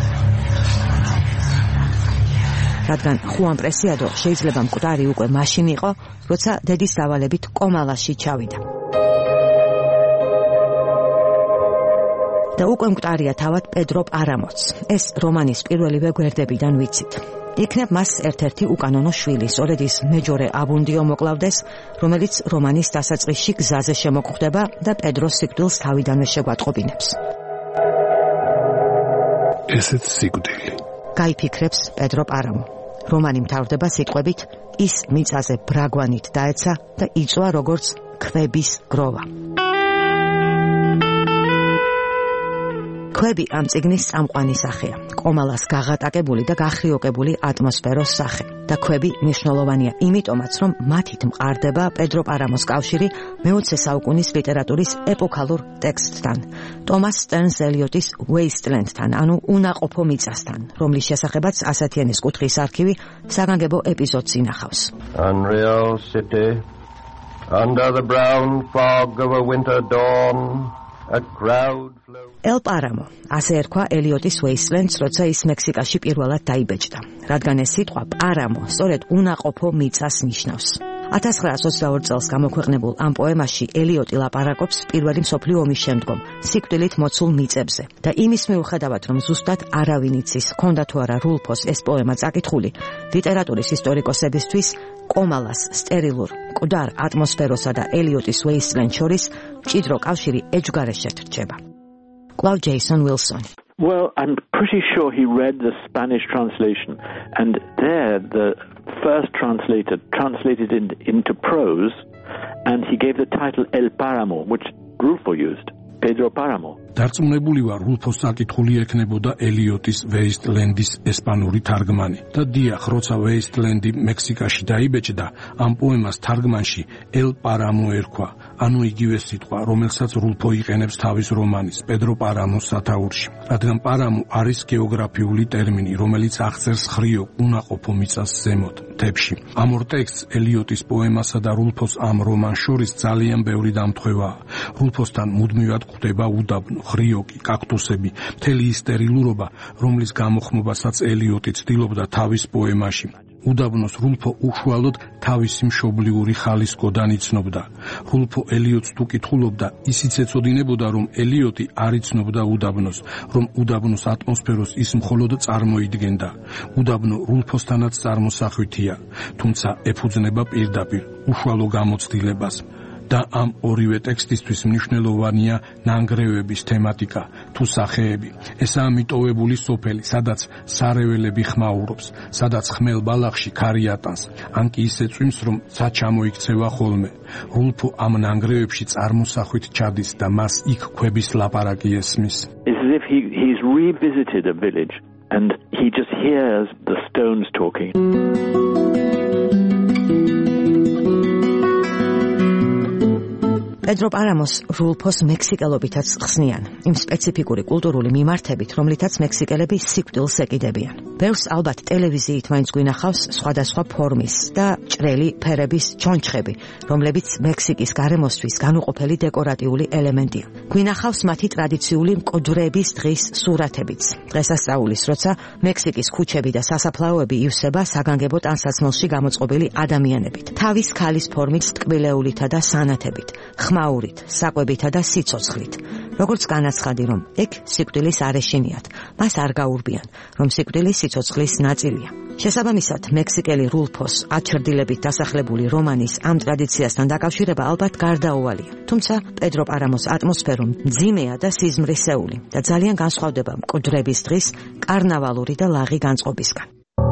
რადგან ხუან პრესიადო შეიძლება მკვდარი უკვე მაშინ იყო, როცა დედის დავალებით კომალაში ჩავიდა. და უკვე მკვდარია თავად პედრო პარამოც. ეს რომანის პირველივე გვერდებიდან ვიცით. იქნებ მას ერთ-ერთი უკანონო შვილი, სწორედ ის მეჯორე აბუნდიო მოკლავდეს, რომელიც რომანის დასაწყისში გზაზე შემოგვხვდება და პედროს სიკვდილს თავიდანვე შეგვატყობინებს. ესეც სიკვდილი. გაიფიქრებს პედრო პარამო. რომანი მთავრდება სიტყვებით ის მიწაზე ბრაგვანით დაეცა და იწვა როგორც ქვების გროვა. ქვები ამ წიგნის წამყვანი სახეა. კომალას გაღატაკებული და გახრიოკებული ატმოსფეროს სახე. და ქვები მნიშვნელოვანია იმიტომაც, რომ მათით მყარდება პედრო პარამოს კავშირი მე-20 საუკუნის ლიტერატურის ეპოქალურ ტექსტთან, ტომას სტერნს ელიოტის Wasteland-თან, ანუ უნაყოფო მიწასთან, რომლის შესახებაც ასათიანის კუთხის არქივი საგანგებო ეპიზოდს ინახავს. Unreal city, under the brown fog of a winter dawn, a crowd flows. ელ პარამო, ასე ერქვა ელიოტის Wastelands, როცა ის მექსიკაში პირველად დაიბეჭდა. რადგან ეს სიტყვა პარამო სწორედ უნაყოფო მიწას ნიშნავს. 1922 წელს გამოქვეყნებულ ამ პოემაში ელიოტი ლაპარაკობს პირველი მსოფლიო ომის შემდგომ სიკვდილით მოცულ მიწებზე და იმის მიუხედავად, რომ ზუსტად არავინ იცის, ჰქონდა თუ არა რულფოს ეს პოემა წაკითხული, ლიტერატურის ისტორიკოსებისთვის კომალას სტერილურ მკვდარ ატმოსფეროსა და ელიოტის Wasteland შორის მჭიდრო კავშირი ეჯგარეშეთ რჩება. კлау Jason Wilson. Well, I'm pretty sure he read the Spanish translation, and there the first translator translated it into prose, and he gave the title El Páramo, which Rulfo used, Pedro Páramo. დარწმუნებული ვარ, რულფოს საკითხული ექნებოდა ელიოტის Wasteland-ის ესპანური თარგმანი. და დიახ, როცა Wasteland-ი მექსიკაში დაიბეჭდა, ამ პოემას თარგმანში El Páramo ერქვა, ანუ იგივე სიტყვა, რომელსაც რულფო იყენებს თავის რომანის პედრო პარამოს სათაურში. რადგან პარამო არის გეოგრაფიული ტერმინი, რომელიც აღწერს ხრიო უნაყოფო მიწას ზემოთ, მთებში. ამ ორ ტექსტს ელიოტის პოემასა და რულფოს ამ რომანს შორის ძალიან ბევრი დამთხვევაა. რულფოსთან მუდმივად გვხვდება უდაბნო, ხრიოკი, კაქტუსები, მთელი ის სტერილურობა, რომლის გამოხმობასაც ელიოტი ცდილობდა თავის პოემაში. უდაბნოს რულფო უშუალოდ თავისი მშობლიური ხალისკოდან იცნობდა. რულფო ელიოტს თუ კითხულობდა, ისიც ეწოდინებოდა, რომ ელიოტი არ იცნობდა უდაბნოს, რომ უდაბნოს ატმოსფეროს ის მხოლოდ წარმოიდგენდა. უდაბნო რულფოსთანაც წარმოსახვითია, თუმცა ეფუძნება პირდაპირ უშუალო გამოცდილებას. და ამ ორივე ტექსტისთვის მნიშვნელოვანია ნანგრევების თემატიკა თუ სახეები. ესაა მიტოვებული სოფელი, სადაც სარეველები ხმაურობს, სადაც ხმელ ბალახში ქარი ატანს, ან კი ისე წვიმს, რომ ცა ჩამოიქცევა ხოლმე. რულფო ამ ნანგრევებში წარმოსახვით ჩადის და მას იქ ქვების ლაპარაკი ესმის. It's as if he's revisited a village and he just hears the stones talking. პედრო პარამოს რულფოს მექსიკელობითაც ხსნიან, იმ სპეციფიკური კულტურული მიმართებით, რომლითაც მექსიკელები სიკვდილს ეკიდებიან. ბევრს ალბათ ტელევიზიით მაინც გვინახავს სხვადასხვა ფორმის და ჭრელი ფერების ჩონჩხები, რომლებიც მექსიკის გარემოსთვის განუყოფელი დეკორატიული ელემენტია. გვინახავს მათი ტრადიციული მკვდრების დღის სურათებიც. დღესასწაულის როცა მექსიკის ქუჩები და სასაფლაოები ივსება საგანგებო ტანსაცმელში გამოწყობილი ადამიანებით. თავის ქალის ფორმით, ტკბილეულითა და სანათებით, ხმაურით, საკვებითა და სიცოცხლით. როგორც განაცხადი, რომ ეგ სიკვდილის არეშინიათ, მას არ გაურბიან, რომ სიკვდილი სიცოცხლის ნაწილია. შესაბამისად, მექსიკელი რულფოს აჩრდილებით დასახლებული რომანის ამ ტრადიციასთან დაკავშირება ალბათ გარდაუვალია. თუმცა პედრო პარამოს ატმოსფერო მძიმეა და სიზმრისეული და ძალიან განსხვავდება მკვდრების დღის კარნავალური და ლაღი განწყობისგან.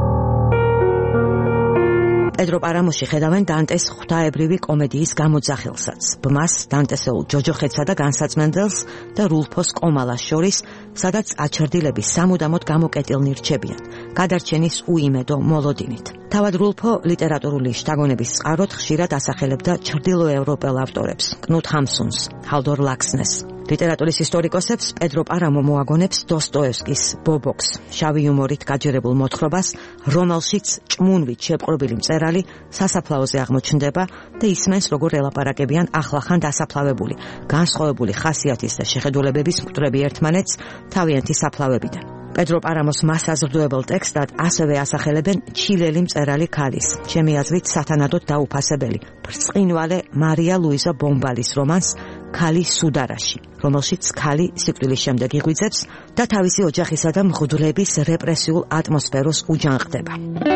პედრო პარამოში ხედავენ დანტეს ღვთაებრივი კომედიის გამოძახილსაც, ბმას, დანტესეულ ჯოჯოხეთსა და განსაწმენდელს და რულფოს კომალას შორის, სადაც აჩრდილები სამუდამოდ გამოკეტილნი რჩებიან, გადარჩენის უიმედო მოლოდინით. თავად რულფო ლიტერატურული შთაგონების წყაროდ ხშირად ასახელებდა ჩრდილოევროპელ ავტორებს, კნუთ ჰამსუნს, ჰალდორ ლაქსნეს. ლიტერატურის ისტორიკოსებს პედრო პარამო მოაგონებს დოსტოევსკის ბობოქს, შავი იუმორით გაჯერებულ მოთხრობას, რომელშიც ჭმუნვით შეპყრობილი მწერალი სასაფლაოზე აღმოჩნდება და ისმენს, როგორ ელაპარაკებიან ახლახან დასაფლავებული, განსხვავებული ხასიათის და შეხედულებების მკვდრები ერთმანეთს თავიანთი საფლავებიდან. პედრო პარამოს მასაზრდოებელ ტექსტად ასევე ასახელებენ ჩილელი მწერალი ქალის, ჩემი აზრით სათანადოდ დაუფასებელი, ბრწყინვალე მარია ლუიზა ბომბალის რომანს ქალი სუდარაში, რომელშიც ქალი სიკვდილის შემდეგ იღვიძებს და თავისი ოჯახისა და მღვდლების რეპრესიულ ატმოსფეროს უჯანყდება.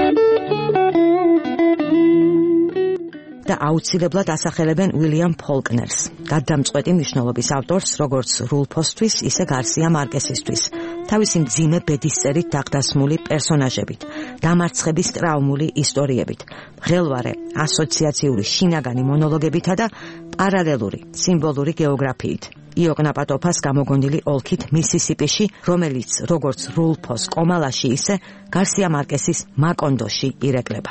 და აუცილებლად ასახელებენ უილიამ ფოლკნერს, გადამწყვეტი მნიშვნელობის ავტორს, როგორც რულფოსთვის, ისე გარსია მარკესისთვის, თავისი მძიმე ბედისწერით დაღდასმული პერსონაჟებით, დამარცხების ტრაუმული ისტორიებით, მღელვარე ასოციაციური შინაგანი მონოლოგებითა და პარალელური სიმბოლური გეოგრაფიით. იოკნაპატოფას გამოგონილი ოლქით მისისიპიში, რომელიც როგორც რულფოს კომალაში, ისე გარსია მარკესის მაკონდოში ირეკლება.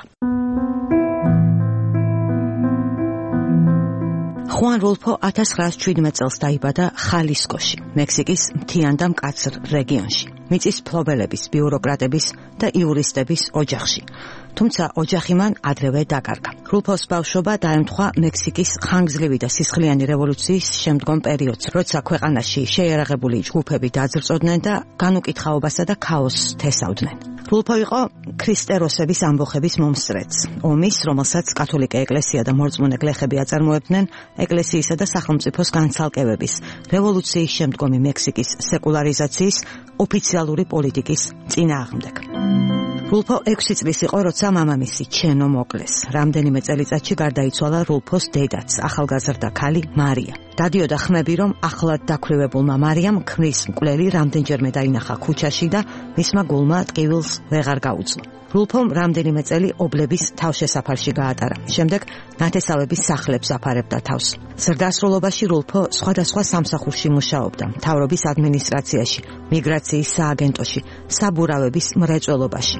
ხუან რულფო 1917 წელს დაიბადა ხალისკოში, მექსიკის მთიან და მკაცრ რეგიონში, მიწის მფლობელების, ბიუროკრატების და იურისტების ოჯახში. თუმცა ოჯახი მან ადრევე დაკარგა. რულფოს ბავშვობა დაემთხვა მექსიკის ხანგრძლივი და სისხლიანი რევოლუციის შემდგომ პერიოდს, როცა ქვეყანაში შეიარაღებული ჯგუფები დაძრწოდნენ და განუკითხაობასა და ქაოსს თესავდნენ. რულფო იყო ქრისტეროსების ამბოხების მომსწრეც, ომის, რომელსაც კათოლიკე ეკლესია და მორწმუნე გლეხები აწარმოებდნენ, ეკლესიისა და სახელმწიფოს განცალკევების, რევოლუციის შემდგომი მექსიკის სეკულარიზაციის, ოფიციალური პოლიტიკის წინააღმდეგ. რულფო 6 წლის იყო, როცა მამამისი ჩენო მოკლეს. რამდენიმე წელიწადში გარდაიცვალა რულფოს დედაც, ახალგაზრდა ქალი მარია. დადიოდა ხმები, რომ ახლად დაქვრივებულმა მარიამ ქმრის მკვლელი რამდენჯერმე დაინახა ქუჩაში და მისმა გულმა ტკივილს ვეღარ გაუძლო. რულფომ რამდენიმე წელი ობლების თავშესაფარში გაატარა. შემდეგ ნათესავების სახლებს აფარებდა თავს. ზრდასრულობაში რულფო სხვადასხვა სამსახურში მუშაობდა, მთავრობის ადმინისტრაციაში, მიგრაციის სააგენტოში, საბურავების მრეწველობაში.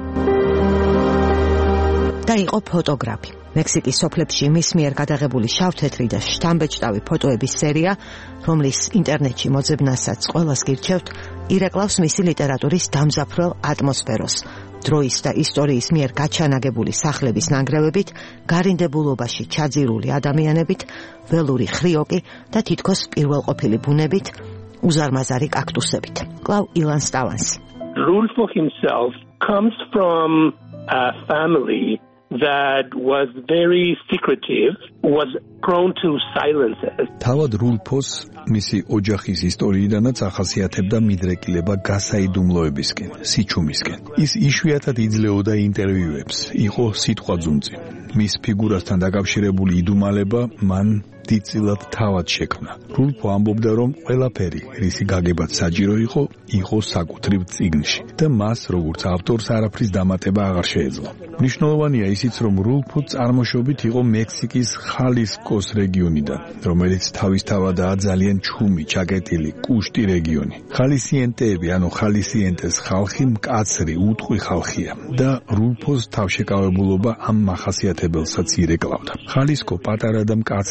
და იყო ფოტოგრაფი. მექსიკის სოფლებში მის მიერ გადაღებული შავ-თეთრი და შთამბეჭდავი ფოტოების სერია, რომლის ინტერნეტში მოძებნასაც ყველას გირჩევთ, ირეკლავს მისი ლიტერატურის დამზაფრელ ატმოსფეროს. დროის და ისტორიის მიერ გაჩანაგებული სახლების ნანგრევებით, გარინდებულობაში ჩაძირული ადამიანებით, ველური ხრიოკი და თითქოს პირველყოფილი ბუნებით, უზარმაზარი კაქტუსებით. კლავ ილან სტავანსი. Rulfo himself comes from a family that was very secretive, was prone to silences. თავად რულფოს მისი ოჯახის ისტორიიდანაც ახასიათებდა მიდრეკილება გასაიდუმლოებისკენ, სიჩუმისკენ. ის იშვიათად იძლეოდა ინტერვიუებს, იყო სიტყვაძუნწი. მის ფიგურასთან დაკავშირებული იდუმალება მან დიდწილად თავად შექმნა. რულფო ამბობდა, რომ ყველაფერი, რისი გაგებაც საჭირო იყო საკუთრივ წიგნში და მას, როგორც ავტორს, არაფრის დამატება აღარ შეეძლო. მნიშვნელოვანია ისიც, რომ რულფო წარმოშობით იყო მექსიკის ხალისკოს რეგიონიდან, რომელიც თავისთავადაა ძალიან ჩუმი, ჩაკეტილი, კუშტი რეგიონი. ხალისიენტეები, ანუ ხალისიენტეს ხალხი მკაცრი, უტყვი ხალხია და რულფოს თავშეკავებულობა ამ მახასიათებელსაც ირეკლავდა. ხალისკო პატარა და მკაცრი ადგილი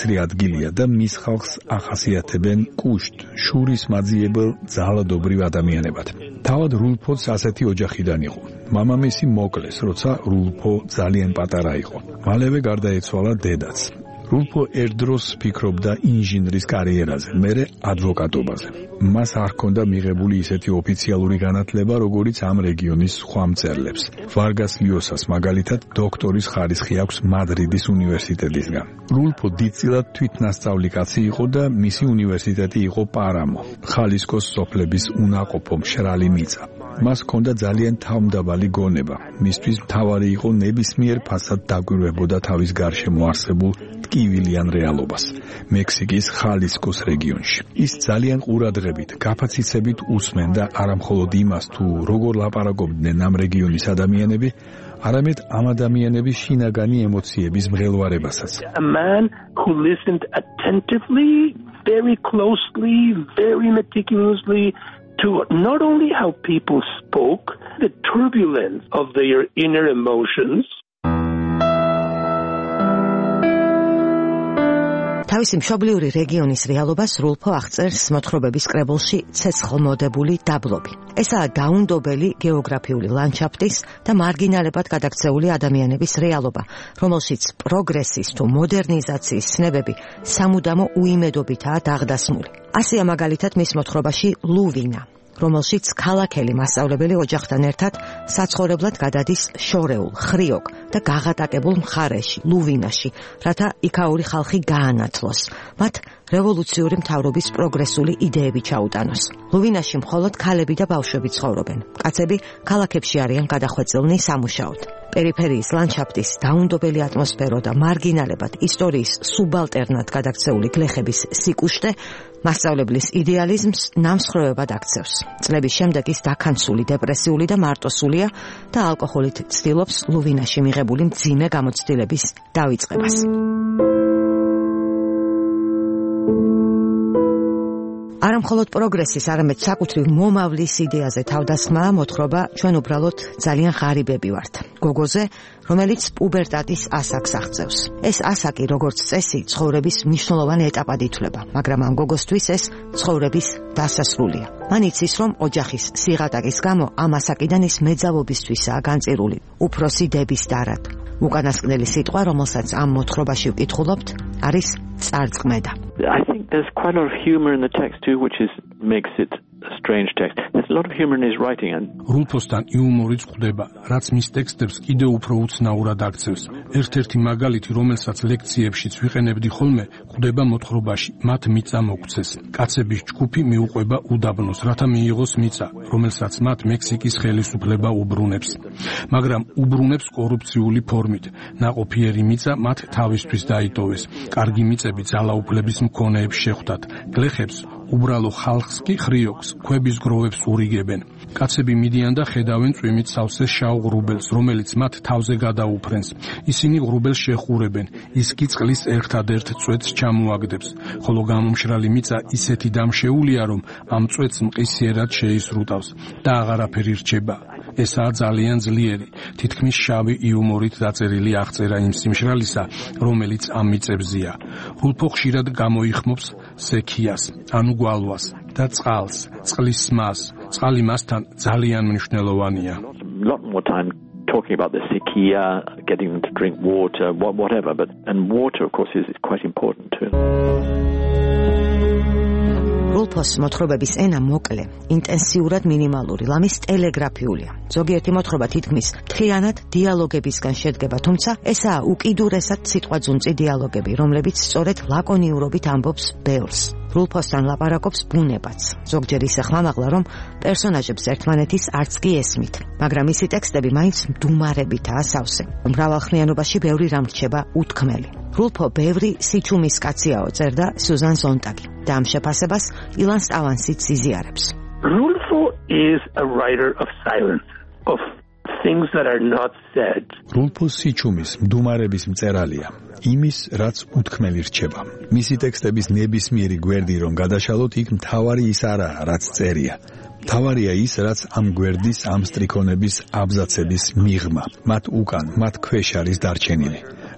ადგილია და მის ხალხს ახასიათებენ კუშტ, შურის მაძიებელ ძალადობრივ ადამიანებად. თავად რულფოც ასეთი ოჯახიდან იყო. მამამისი მოკლეს, როცა რულფო ძალიან პატარა იყო. მალევე გარდაეცვალა დედაც. რულფო ერთდროს ფიქრობდა ინჟინრის კარიერაზე, მერე ადვოკატობაზე. მას არ ჰქონდა მიღებული ისეთი ოფიციალური განათლება, როგორიც ამ რეგიონის სხვა მწერლებს. ვარგას ლიოსას მაგალითად დოქტორის ხარისხი აქვს მადრიდის უნივერსიტეტისგან. რულფო დიდწილად თვითნასწავლი კაცი იყო და მისი უნივერსიტეტი იყო პარამო, ხალისკოს სოფლების უნაყოფო მშრალი მიწა. მას ჰქონდა ძალიან თავმდაბალი გონება. მისთვის მთავარი იყო ნებისმიერ ფასად დაკვირვებოდა თავის გარშემო არსებულ ტკივილიან რეალობას, მექსიკის ხალისკოს რეგიონში. ის ძალიან ყურადღებით, გაფაციცებით უსმენდა არამხოლოდ იმას, თუ როგორ ლაპარაკობდნენ ამ რეგიონის ადამიანები, არამედ ამ ადამიანების შინაგანი ემოციების მღელვარებასაც. A man who listened attentively, very closely, very meticulously to not only how people spoke, the turbulence of their inner emotions. თავისი მშობლიური რეგიონის რეალობას რულფო აღწერს მოთხრობების კრებულში ცეცხლმოდებული დაბლობი. ესაა დაუნდობელი გეოგრაფიული ლანდშაფტის და მარგინალებად გადაქცეული ადამიანების რეალობა, რომელშიც პროგრესის თუ მოდერნიზაციის ცნებები სამუდამო უიმედობითაა დაღდასმული. ასეა მაგალითად მის მოთხრობაში ლუვინა, რომელშიც ქალაქელი მასწავლებელი ოჯახთან ერთად საცხოვრებლად გადადის შორეულ, ხრიოკ და გაღატაკებულ მხარეში, ლუვინაში, რათა იქაური ხალხი გაანათლოს, მათ რევოლუციური მთავრობის პროგრესული იდეები ჩაუტანოს. ლუვინაში მხოლოდ ქალები და ბავშვები ცხოვრობენ. კაცები ქალაქებში არიან გადახვეწილნი სამუშაოდ. პერიფერიის ლანდშაფტის დაუნდობელი ატმოსფერო და მარგინალებად ისტორიის სუბალტერნად გადაქცეული გლეხების სიკუშტე მასწავლებლის იდეალიზმს ნამსხვრევებად აქცევს. წლების შემდეგ ის დაქანცული, დეპრესიული და მარტოსულია და ალკოჰოლით ცდილობს ლუვინაში მიღებული მძიმე გამოცდილების დავიწყებას. არამხოლოდ პროგრესის, არამედ საკუთრივ მომავლის იდეაზე თავდასხმაა მოთხრობა ჩვენ უბრალოდ ძალიან ღარიბები ვართ. გოგოზე, რომელიც პუბერტატის ასაკს აღწევს. ეს ასაკი, როგორც წესი, ცხოვრების მნიშვნელოვან ეტაპად ითვლება, მაგრამ ამ გოგოსთვის ეს ცხოვრების დასასრულია. მან იცის, რომ ოჯახის სიღატაკის გამო ამ ასაკიდან ის მეძავობისთვისაა განწირული, უფროსი დების დარად. უკანასკნელი სიტყვა, რომელსაც ამ მოთხრობაში ვკითხულობთ, არის წარწყმედა. I think there's quite a lot of humor in the text too, which makes it a strange text. There's a lot of humor in his writing. რულფოსთან იუმორიც ხვდება, რაც მის ტექსტებს კიდევ უფრო უცნაურად აქცევს. ერთ-ერთი მაგალითი, რომელსაც ლექციებშიც ვიყენებდი ხოლმე, ხვდება მოთხრობაში, მათ მიწა მოგცეს. კაცების ჯგუფი მიუყვება უდაბნოს, რათა მიიღოს მიწა, რომელსაც მათ მექსიკის ხელისუფლება უბრუნებს. მაგრამ უბრუნებს კორუფციული ფორმით. ნაყოფიერი მიწა მათ თავისთვის დაიტოვეს. კარგი მიწები ძალაუფლების მქონეებს შეხვდათ. გლეხებს უბრალო ხალხს კი ხრიოქს, ქვების გროვებს ურიგებენ. კაცები მიდიან და ხედავენ წვიმით სავსე შავ ღრუბელს, რომელიც მათ თავზე გადაუფრენს. ისინი ღრუბელს შეხურებენ, ის კი წყლის ერთადერთ წვეთს ჩამოაგდებს, ხოლო გამომშრალი მიწა ისეთი დამშეულია, რომ ამ წვეთს მყისიერად შეისრუტავს და აღარაფერი რჩება. ესაა ძალიან ძლიერი, თითქმის შავი იუმორით დაწერილი აღწერა იმ სიმშრალისა, რომელიც ამ მიწებზია. რულფო ხშირად გამოიხმობს სექიას, ანუ გვალვას და წყალს, წყლის მას. წყალი მასთან ძალიან მნიშვნელოვანია. Lot more time talking about the sequia, getting them to drink water, whatever, and water of course is quite important too. რულფოს მოთხრობების ენა მოკლე, ინტენსიურად მინიმალური, ლამის ტელეგრაფიულია. ზოგიერთი მოთხრობა თითქმის მთლიანად დიალოგებისგან შედგება, თუმცა ესაა უკიდურესად სიტყვაძუნწი დიალოგები, რომლებიც სწორედ ლაკონიურობით ამბობს ბევრს. რულფოსთან ლაპარაკობს ბუნებაც. ზოგჯერ ისე ხმამაღლა, რომ პერსონაჟებს ერთმანეთის არც კი ესმით, მაგრამ მისი ტექსტები მაინც მდუმარებითაა სავსე. მრავალხმიანობაში ბევრი რამ რჩება უთქმელი. რულფო ბევრი სიჩუმის კაციაო წერდა სუზან ზონტაგი და ამ შეფასებას ილან სტავანსიც იზიარებს. Rulfo is a writer of silence, of things that are not said. რულფო სიჩუმის, მდუმარების მწერალია. იმის, რაც უთქმელი რჩება. მისი ტექსტების ნებისმიერი გვერდი რომ გადაშალოთ, იქ მთავარი ის არაა, რაც წერია. მთავარია ის, რაც ამ გვერდის, ამ სტრიქონების აბზაცების მიღმა, მათ უკან, მათ ქვეშ არის დარჩენილი.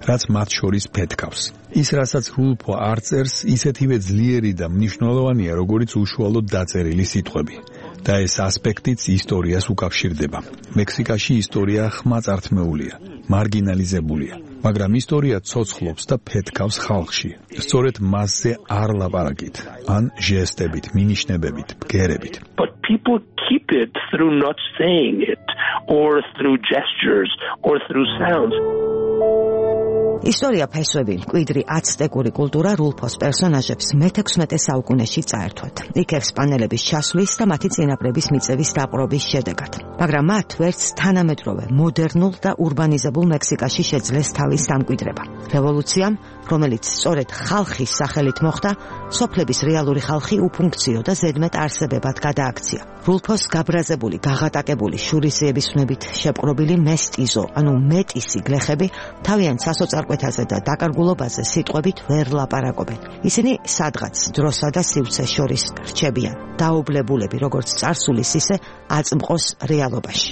რაც მათ შორის ფეთქავს. ის, რასაც რულფო არ წერს, ისეთივე ძლიერი და მნიშვნელოვანია, როგორც უშუალოდ დაწერილი სიტყვები. და ეს ასპექტიც ისტორიას უკავშირდება. მექსიკაში ისტორია ხმაწართმეულია, მარგინალიზებულია, მაგრამ ისტორია ცოცხლობს და ფეთქავს ხალხში. სწორედ მასზე არ ლაპარაკით, ან ჟესტებით, მინიშნებებით, ბგერებით. But people keep it through not saying it, or through gestures, or through sounds. ისტორია ფესვები, მკვიდრი აცტეკური კულტურა რულფოს პერსონაჟებს მე-16 საუკუნეში წაერთვათ. იქ ესპანელების ჩასვლის და მათი წინაპრების მიწების დაპყრობის შედეგად. მაგრამ მათ ვერც თანამედროვე, მოდერნულ და ურბანიზებულ მექსიკაში შეძლეს თავის დამკვიდრება. რევოლუციამ, რომელიც სწორედ ხალხის სახელით მოხდა, სოფლების რეალური ხალხი უფუნქციო და ზედმეტ არსებებად გადააქცია. რულფოს გაბრაზებული, გაღატაკებული შურისიების ვნებით შეპყრობილი მესტიზო, ანუ მეტისი გლეხები თავიანთ სასოწარკვეთაზე და დაკარგულობაზე სიტყვებით ვერ ლაპარაკობენ. ისინი სადღაც დროსა და სივრცეს შორის რჩებიან, დაობლებულები როგორც წარსულის, ისე აწმყოს რეალობაში.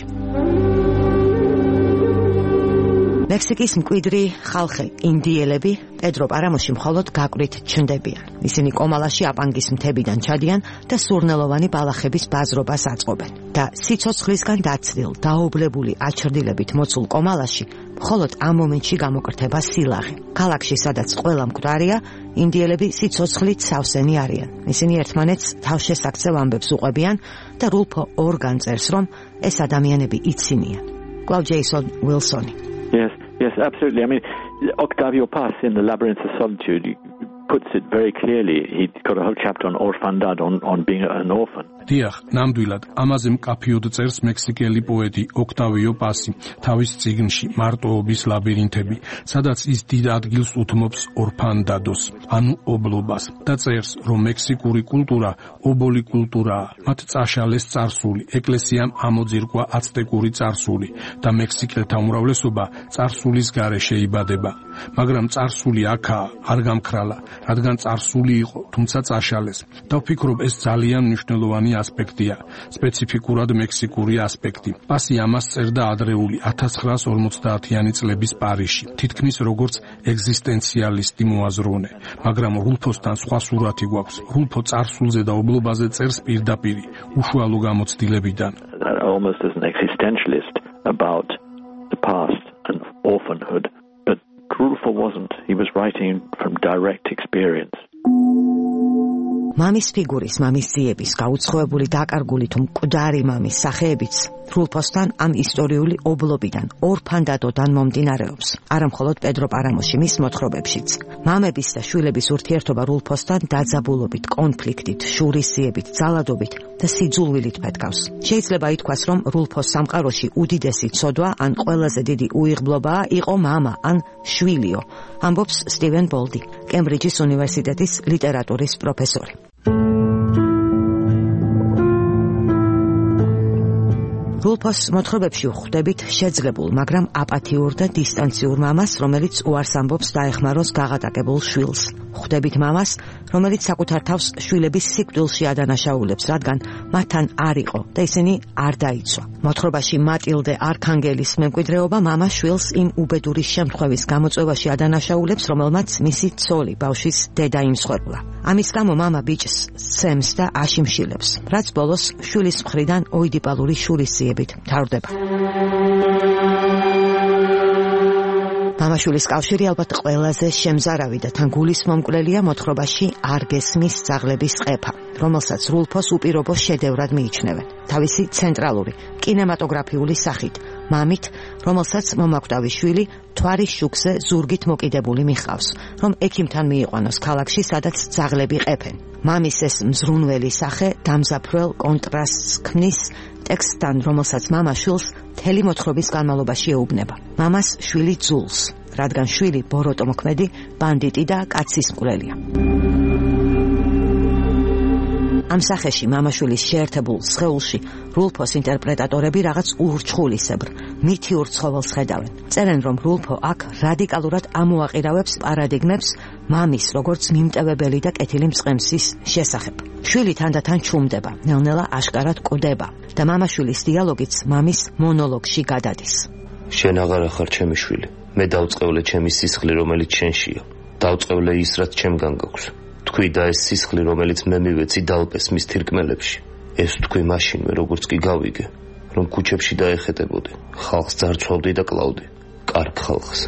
მექსიკის მკვიდრი ხალხი ინდიელები პედრო პარამოში მხოლოდ გაკვრით ჩნდებიან. ისინი კომალაში აპანგის მთებიდან ჩადიან და სურნელოვანი ბალახების ბაზრობას აწყობენ. და სიცოცხლისგან დაცლილ, დაობლებული აჩრდილებით მოცულ კომალაში მხოლოდ ამ მომენტში გამოკრთება სილაღე. ქალაქში, სადაც ყველა მკვდარია, ინდიელები სიცოცხლით სავსენი არიან. ისინი ერთმანეთს თავშესაქცევ ამბებს უყვებიან და რულფო ორგან წერს, რომ ეს ადამიანები იცინიან. კლავ ჯეისონ უილსონი. Yes, absolutely. I mean, Octavio Paz in The Labyrinth of Solitude puts it very clearly. He's got a whole chapter on orfandad, on being an orphan. დიახ, ნამდვილად, ამაზე მკაფიოდ წერს მექსიკელი პოეტი ოქტავიო პასი თავის წიგნში მარტოობის ლაბირინთები, სადაც ის დიდ ადგილს უთმობს ორფანდადოს, ანუ ობლობას. და წერს, რომ მექსიკური კულტურა ობოლი კულტურაა. მათ წაშალეს წარსული, ეკლესიამ ამოძირკვა აცტეკური წარსული და მექსიკელთა უმრავლესობა წარსულის გარეშე იბადება. მაგრამ წარსული აქაა, არ გამქრალა, რადგან წარსული იყო, თუმცა წაშალეს. და ვფიქრობ, ეს ძალიან მნიშვნელოვანი ასპექტია, სპეციფიკურად მექსიკური ასპექტი. პასი ამას წერდა ადრეული 1950-იანი წლების პარიზში, თითქმის როგორც ეგზისტენციალისტი მოაზროვნე, მაგრამ რულფოსთან სხვა სურათი გვაქვს. რულფო წარსულზე და ობლობაზე წერს პირდაპირ, უშუალო გამოცდილებიდან. Almost as an existentialist about the past and orphanhood, but Rulfo wasn't. He was writing from direct experience. მამის ფიგურის, მამის ძიების, გაუცხოებული დაკარგული თუ მკვდარი მამის სახეებიც რულფოსთან ამ ისტორიული ობლობიდან, ორფანდადოდან მომდინარეობს. არა მხოლოდ პედრო პარამოში, მის მოთხრობებშიც. მამების და შვილების ურთიერთობა რულფოსთან დაძაბულობით, კონფლიქტით, შურისიებით, ძალადობით და სიძულვილით ფეთქავს. შეიძლება ითქვას, რომ რულფოს სამყაროში უდიდესი ცოდვა ან ყველაზე დიდი უიღბლობა იყო მამა ან შვილიო, ამბობს სტივენ ბოლდი, კემბრიჯის უნივერსიტეტის ლიტერატურის პროფესორი. რულფოს მოთხრობებში ვხვდებით შეძლებულ, მაგრამ აპათიურ და დისტანციურ მამას, რომელიც უარს ამბობს დაეხმაროს გაღატაკებულ შვილს. ვხვდებით მამას, რომელიც საკუთარ თავს შვილების სიკვდილში ადანაშაულებს, რადგან მათთან არ იყო და ისინი არ დაიცვა. მოთხრობაში მატილდე არქანგელის მემკვიდრეობა მამა შვილს იმ უბედური შემთხვევის გამოწვევაში ადანაშაულებს, რომელმაც მისი ცოლი, ბავშვის დედა იმსხვერპლა. ამის გამო მამა ბიჭს სცემს და აშიმშილებს, რაც ბოლოს შვილის მხრიდან ოიდიპალური შურისიებით მთავრდება. მამაშვილის კავშირი ალბათ ყველაზე შემზარავი და თან გულისმომკვლელია მოთხრობაში არ გესმის ძაღლების ყეფა, რომელსაც რულფოს უპირობო შედევრად მიიჩნევენ. თავისი ცენტრალური კინემატოგრაფიული სახით, მამით, რომელსაც მომაკვდავი შვილი თვარის შუქზე ზურგით მოკიდებული მიხავს, რომ ექიმთან მიიყვანოს ქალაქში, სადაც ძაღლები ყეფენ. მამის ეს მზრუნველი სახე დამზაფრველ კონტრასტს ქმნის ტექსტთან, რომელსაც მამა შვილს მთელი მოთხრობის განმავლობაში ეუბნება. მამას შვილი ძულს, რადგან შვილი ბოროტმოქმედი, ბანდიტი და კაცის მკვლელია. ამ სახეში მამაშვილის შეერთებულ სხეულში რულფოს ინტერპრეტატორები რაღაც ურჩხულისებრ, მითიურ ცხოველს ხედავენ. წერენ, რომ რულფო აქ რადიკალურად ამოაყირავებს პარადიგმებს მამის, როგორც მიმტევებელი და კეთილი მწყემსის შესახებ. შვილი თანდათან ჩუმდება, ნელ-ნელა აშკარად კვდება და მამაშვილის დიალოგიც მამის მონოლოგში გადადის. შენ აღარ ხარ ჩემი შვილი. მე დავწყევლე ჩემი სისხლი, რომელიც შენშია. დავწყევლე ის, რაც ჩემგან გაქვს. თქვი და ეს სისხლი, რომელიც მე მივეცი დალპეს მის თირკმელებში. ეს თქვი მაშინვე, როგორც კი გავიგე, რომ ქუჩებში დაეხეტებოდი, ხალხს ძარცვავდი და კლავდი. კარგ ხალხს.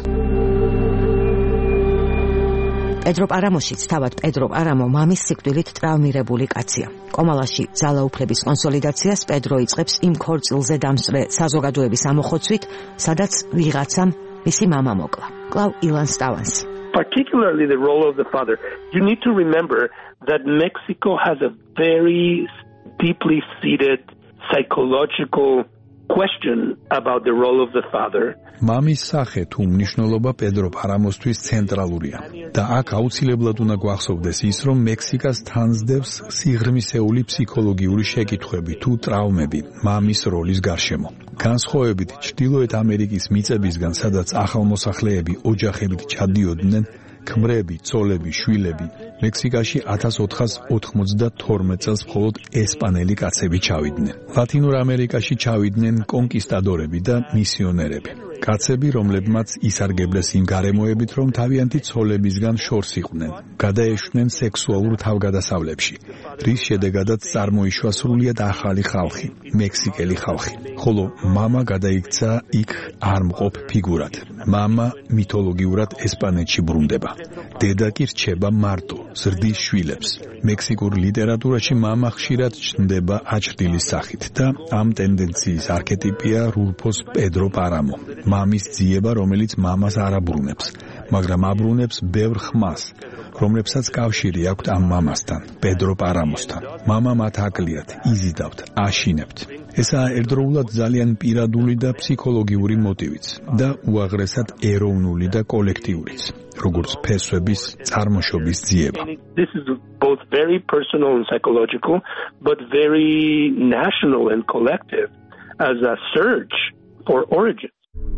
პედრო პარამოშიც თავად პედრო პარამო მამის სიკვდილით ტრავმირებული კაცია. კომალაში ძალაუფლების კონსოლიდაციას პედრო იწყებს იმ ქორწილზე დამსწრე საზოგადოების ამოხოცვით, სადაც ვიღაცამ მისი მამა მოკლა. კლავ ილანს ტავანს. Particularly the role of the father. You need to remember that Mexico has a very deeply seated psychological question about the role of the father. მამის სახე თუ მნიშვნელობა პედრო პარამოსთვის ცენტრალურია და აქ აუცილებლად უნდა გვახსოვდეს ის, რომ მექსიკას თანსდევს სიღრმისეული ფსიქოლოგიური შეკითხვები თუ ტრავმები მამის როლის გარშემო. განსხვავებით ჩრდილოეთ ამერიკის მიწებისგან, სადაც ახალმოსახლეები ოჯახებით ჩადიოდნენ, ქმრები, ცოლები, შვილები, მექსიკაში 1492 წელს მხოლოდ ესპანელი კაცები ჩავიდნენ. ლათინურ ამერიკაში ჩავიდნენ კონკისტადორები და მისიონერები. კაცები, რომლებმაც ისარგებლეს იმ გარემოებით, რომ თავიანთი ცოლებისგან შორს იყვნენ, გადაეშვნენ სექსუალურ თავგადასავლებში, რის შედეგადაც წარმოიშვა სრულიად ახალი ხალხი, მექსიკელი ხალხი. ხოლო მამა გადაიქცა იქ არ მყოფ ფიგურად. მამა მითოლოგიურად ესპანეთში ბრუნდება. დედა კი რჩება მარტო, ზრდის შვილებს. მექსიკურ ლიტერატურაში მამა ხშირად ჩნდება აჩრდილის სახით და ამ ტენდენციის არქეტიპია რულფოს პედრო პარამო. მამის ძიება, რომელიც მამას არ აბრუნებს, მაგრამ აბრუნებს ბევრ ხმას, რომლებსაც კავშირი აქვთ ამ მამასთან, პედრო პარამოსთან. მამა მათ აკლიათ, იზიდავთ, აშინებთ. ესაა ერთდროულად ძალიან პირადული და ფსიქოლოგიური მოტივიც და უაღრესად ეროვნული და კოლექტიურიც, როგორც ფესვების წარმოშობის ძიება. This is both very personal and psychological, but very national and collective as a search for origins.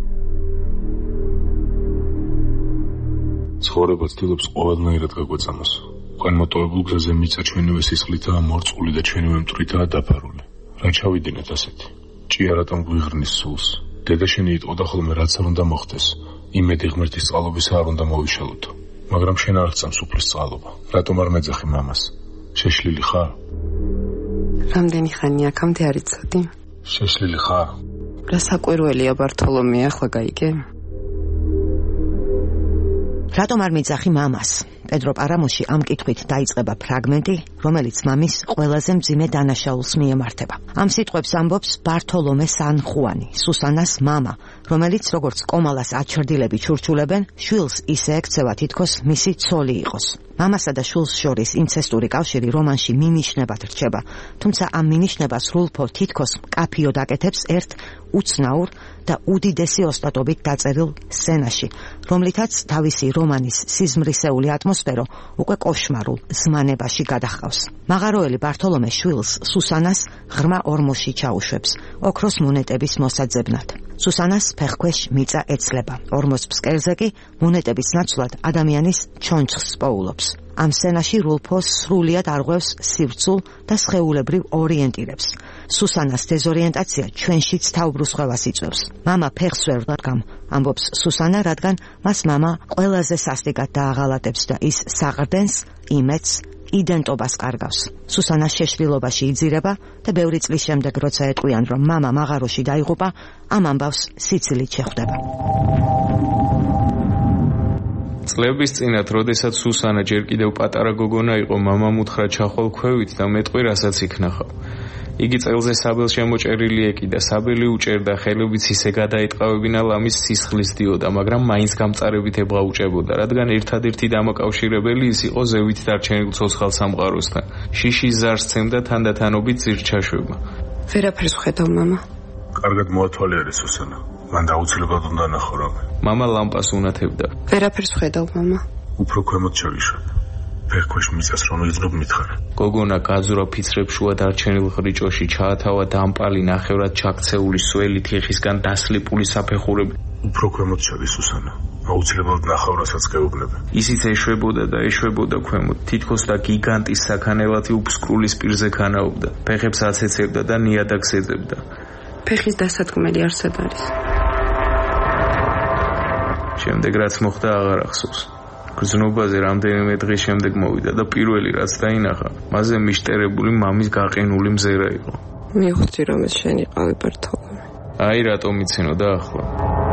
ცხოვრება ცდილობს ყველანაირად გაგვეწამოს. განმარტოებულ გზაზე მიწა ჩვენივე სისხლითაა მორწყული და ჩვენივე მტვრითაა დაფარული. რა ჩავიდინეთ ასეთი? ჭია რატომ გვიღრნის სულს? დედა შენი იტყოდა ხოლმე რაც არ უნდა მოხდეს. იმედი ღმერთის წყალობისა არ უნდა მოვიშალოთ. მაგრამ შენ არ გწამს უფლის წყალობა. რატომ არ მეძახი მამას? შეშლილი ხარ? რამდენი ხანი აქამდე არ იცოდი? შეშლილი ხარ? რა საკვირველია ბართოლომე, ახლა გაიგე? რატომ არ მიძახი მამას? პედრო პარამოში ამ კითხვით დაიწყება ფრაგმენტი, რომელიც მამის ყველაზე მძიმე დანაშაულს მიემართება. ამ სიტყვებს ამბობს ბართოლომე სან ხუანი, სუსანას მამა, რომელიც როგორც კომალას აჩრდილები ჩურჩულებენ, შვილს ისე ექცევა თითქოს მისი ცოლი იყოს. მამასა და შვილს შორის ინცესტური კავშირი რომანში მინიშნებად რჩება, თუმცა ამ მინიშნებას რულფო თითქოს მკაფიოდ აკეთებს ერთ უცნაურ და უდიდესი ოსტატობით დაწერილ სცენაში, რომლითაც თავისი რომანის სიზმრისეული ატმოსფერო უკვე კოშმარულ ზმანებაში გადახავს. მაღაროელი ბართოლომე შვილს სუსანას ღრმა ორმოში ჩაუშვებს, ოქროს მონეტების მოსაძებნად. სუსანას ფეხქვეშ მიწა ეცლება, ორმოს ფსკერზე კი მონეტების ნაცვლად ადამიანის ჩონჩხს პოულობს. ამ სცენაში რულფო სრულიად არღვევს სივრცულ და სხეულებრივ ორიენტირებს. სუსანას დეზორიენტაცია ჩვენშიც თავბრუსხვევას იწვევს. მამა ფეხს ვერ დადგამ, ამბობს სუსანა, რადგან მას მამა ყველაზე სასტიკად დააღალატებს და ის საყრდენს, იმედს, იდენტობას კარგავს. სუსანას შეშლილობაში იძირება და ბევრი წლის შემდეგ, როცა ეტყვიან, რომ მამა მაღაროში დაიღუპა, ამ ამბავს სიცილით შეხვდება. წლების წინათ, როდესაც სუსანა ჯერ კიდევ პატარა გოგონა იყო, მამამ უთხრა ჩახვალ ქვევით და მეტყვი რასაც იქნახავ. იგი წელზე საბელს შემოჭერილი ეკიდა, საბელი უჭერდა, ხელობით ისე გადაიტყავებინა ლამის სისხლის დიოდა, მაგრამ მაინც გამწარებით ებღაუჭებოდა, რადგან ერთადერთი დამაკავშირებელი ის იყო ზევით დარჩენილ ცოცხალ სამყაროსთან. შიშის ზარს სცემდა თანდათანობით ძირჩაშვება. ვერაფერს ვხედავ, მამა. კარგად მოათვალიერე, სუსანა. მან აუცილებლად უნდა ნახო რამე. მამა ლამპას უნათებდა. ვერაფერს ვხედავ, მამა. უფრო ქვემოთ ჩავიშვებ. ფეხქვეშ მიწას რომ იზნობ მითხარ. გოგონა გაძვრა ფიცრებშუა დარჩენილ ხრიჭოში, ჩაათავა დამპალი ნახევრად ჩაქცეული სველი თიხისგან დასლიპული საფეხურები. უფრო ქვემოთ ჩავი, სუსანა. აუცილებლად ნახავ რასაც გეუბნები. ისიც ეშვებოდა და ეშვებოდა ქვემოთ, თითქოს და გიგანტის საქანელათი უფსკრულის პირზე ქანაობდა. ფეხებს აცეცებდა და ნიადაგს ეძებდა. ფეხის დასადგმელი არსად არის. შემდეგ რაც მოხდა აღარ ახსოვს. გრძნობაზე რამდენიმე დღის შემდეგ მოვიდა და პირველი რაც დაინახა, მასზე მიშტერებული მამის გაყინული მზერა იყო. მივხვდი რომ ეს შენი ყავი ბართოლომე. აი რატომ იცინოდა ახლა.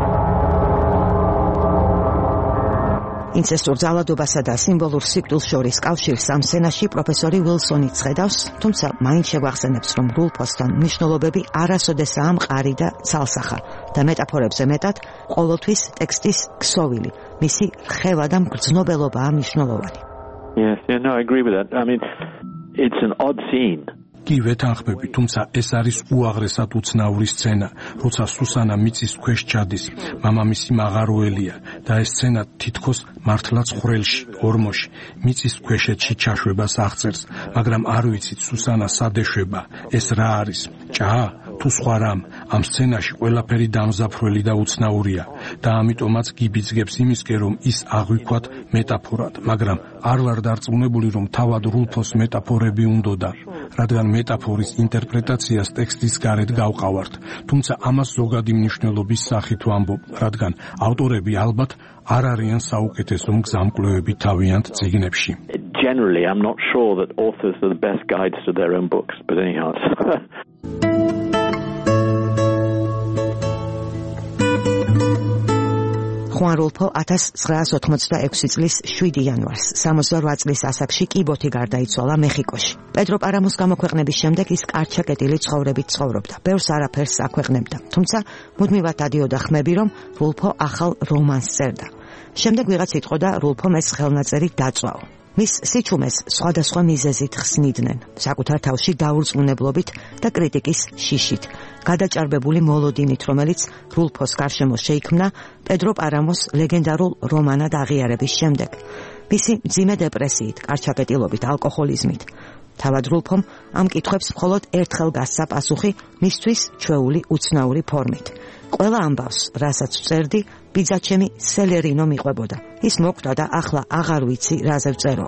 ინცესტურ ძალადობასა და სიმბოლურ სიკვდილს შორის კავშირს ამ სცენაში პროფესორი ვილსონი ხედავს, თუმცა მაინც შეგვახსენებს, რომ რულფოსთან მნიშვნელობები არასოდესაა მყარი და ცალსახა და მეტაფორებზე მეტად ყოველთვის ტექსტის ქსოვილი, მისი რხევა და მგრძნობელობაა მნიშვნელოვანი. Yes, yeah, no, I agree with that. I mean, it's an odd scene. კი ვეთანხმები, თუმცა ეს არის უაღრესად უცნაური სცენა, როცა სუსანა მიწის ქვეშ ჩადის, მამამისი მაღაროელია და ეს სცენა თითქოს მართლაც ხვრელში, ორმოში, მიწის ქვეშეთში ჩაშვებას აღწერს, მაგრამ არ ვიცით სუსანა სად ეშვება, ეს რა არის, ჭა თუ სხვა რამ, ამ სცენაში ყველაფერი დამზაფრველი და უცნაურია და ამიტომაც გიბიძგებს იმისკენ, რომ ის აღვიქვათ მეტაფორად, მაგრამ არ ვარ დარწმუნებული, რომ თავად რულფოს მეტაფორები უნდოდა, რადგან მეტაფორის ინტერპრეტაციას ტექსტის გარეთ გავყავართ, თუმცა ამას ზოგადი მნიშვნელობის სახით ვამბობ, რადგან ავტორები ალბათ არ არიან საუკეთესო მგზამკვლევები თავიანთ წიგნებში. Generally, I'm not sure that authors are the best guides to their own books, but anyhow. ხუან რულფო 1986 წლის 7 იანვარს 68 წლის ასაკში კიბოთი გარდაიცვალა მეხიკოში. პედრო პარამოს გამოქვეყნების შემდეგ ის კარჩაკეტილი ცხოვრებით ცხოვრობდა. ბევრს არაფერს აქვეყნებდა, თუმცა მუდმივად დადიოდა ხმები, რომ რულფო ახალ რომანს წერდა. შემდეგ ვიღაც იტყოდა რულფომ ეს ხელნაწერი დაწვაო. მის სიჩუმეს სხვადასხვა მიზეზით ხსნიდნენ, საკუთარ თავში დაურწმუნებლობით და კრიტიკის შიშით, გადაჭარბებული მოლოდინით, რომელიც რულფოს გარშემო შეიქმნა პედრო პარამოს ლეგენდარულ რომანად აღიარების შემდეგ. მისი მძიმე დეპრესიით, კარჩაკეტილობით, ალკოჰოლიზმით. თავად რულფომ ამ კითხვებს მხოლოდ ერთხელ გასცა პასუხი მისთვის ჩვეული უცნაური ფორმით. ყველა ამბავს, რასაც ვწერდი, ბიძაჩემი სელერინო მიყვებოდა. ის მოკვდა და ახლა აღარ ვიცი, რაზე ვწერო.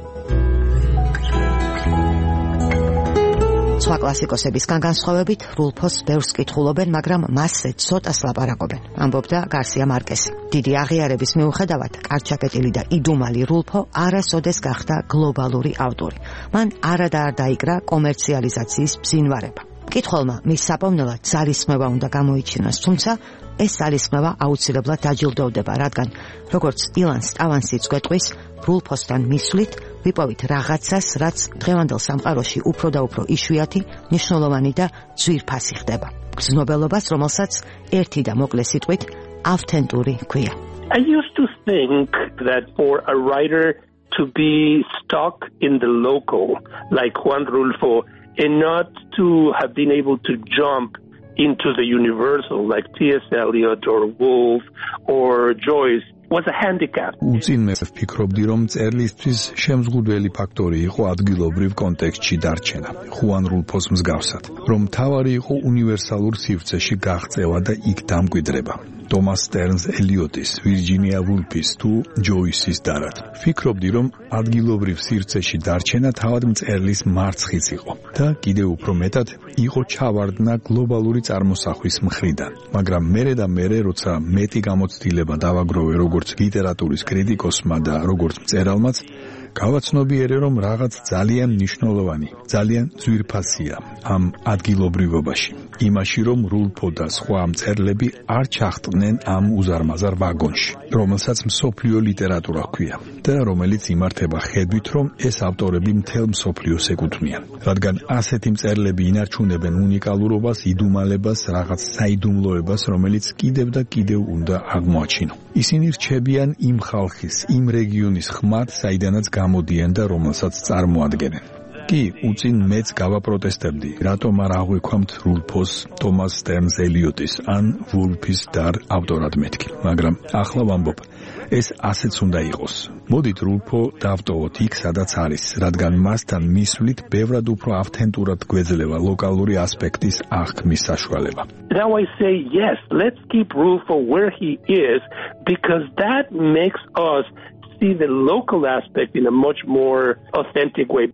სხვა კლასიკოსებისგან განსხვავებით, რულფოს ბევრს კითხულობენ, მაგრამ მასზე ცოტას ლაპარაკობენ, ამბობდა გარსია მარკესი. დიდი აღიარების მიუხედავად, კარჩაკეტილი და იდუმალი რულფო არასოდეს გახდა გლობალური ავტორი. მან არადა არ დაიკრა კომერციალიზაციის ბზინვარება. მკითხველმა მის საპოვნელად ძალისხმევა უნდა გამოიჩინოს, თუმცა ეს ძალისხმევა აუცილებლად დაჯილდოვდება, რადგან როგორც ილან სტავანსიც გვეტყვის, რულფოსთან მისვლით ვიპოვით რაღაცას, რაც დღევანდელ სამყაროში უფრო და უფრო იშვიათი, მნიშვნელოვანი და ძვირფასი ხდება. გრძნობელობას, რომელსაც ერთი და მოკლე სიტყვით ავთენტური ჰქვია. I used to think that for a writer to be stuck in the local, like Juan Rulfo, and not to have been able to jump into the universal, like T.S. Eliot or Woolf or Joyce, was a handicap. უწინმე ვფიქრობდი, რომ წერლისთვის შემზღუდველი ფაქტორი იყო ადგილობრივ კონტექსტში დარჩენა, ხუან რულფოს მსგავსად, რომ თავარი იყო უნივერსალურ სივრცეში გაღწევა და იქ დამკვიდრება. თომას სტერნს ელიოტის, ვირჯინია ვულფის თუ ჯოისის დარად. ვფიქრობდი, რომ ადგილობრივ სივრცეში დარჩენა თავად მწერლის მარცხიც იყო და კიდევ უფრო მეტად იყო ჩავარდნა გლობალური წარმოსახვის მხრიდან. მაგრამ მერე და მერე, როცა მეტი გამოცდილება დავაგროვე როგორც ლიტერატურის კრიტიკოსმა და როგორც მწერალმაც, გავაცნობიერე, რომ რაღაც ძალიან მნიშვნელოვანი, ძალიან ძვირფასია ამ ადგილობრივობაში. იმაში, რომ რულფო და სხვა მწერლები არ ჩახტნენ ამ უზარმაზარ ვაგონში, რომელსაც მსოფლიო ლიტერატურა ჰქვია და რომელიც იმართება ხედვით, რომ ეს ავტორები მთელ მსოფლიოს ეკუთვნიან. რადგან ასეთი მწერლები ინარჩუნებენ უნიკალურობას, იდუმალებას, რაღაც საიდუმლოებას, რომელიც კიდევ და კიდევ უნდა აღმოაჩინო. ისინი რჩებიან იმ ხალხის, იმ რეგიონის ხმად, საიდანაც გამოდიან და რომელსაც წარმოადგენენ. კი, უწინ მეც გავაპროტესტებდი, რატომ არ აღვიქვამთ რულფოს, თომას სტერნს ელიოტის ან ვულფის დარ ავტორად მეთქი, მაგრამ ახლა ვამბობ, ეს ასეც უნდა იყოს. მოდით რულფო დავტოვოთ იქ, სადაც არის, რადგან მასთან მისვლით ბევრად უფრო ავთენტურად გვეძლევა ლოკალური ასპექტის აღქმის საშუალება. Now I say yes, let's keep Rulfo where he is, because that makes us see the local aspect in a much more authentic way.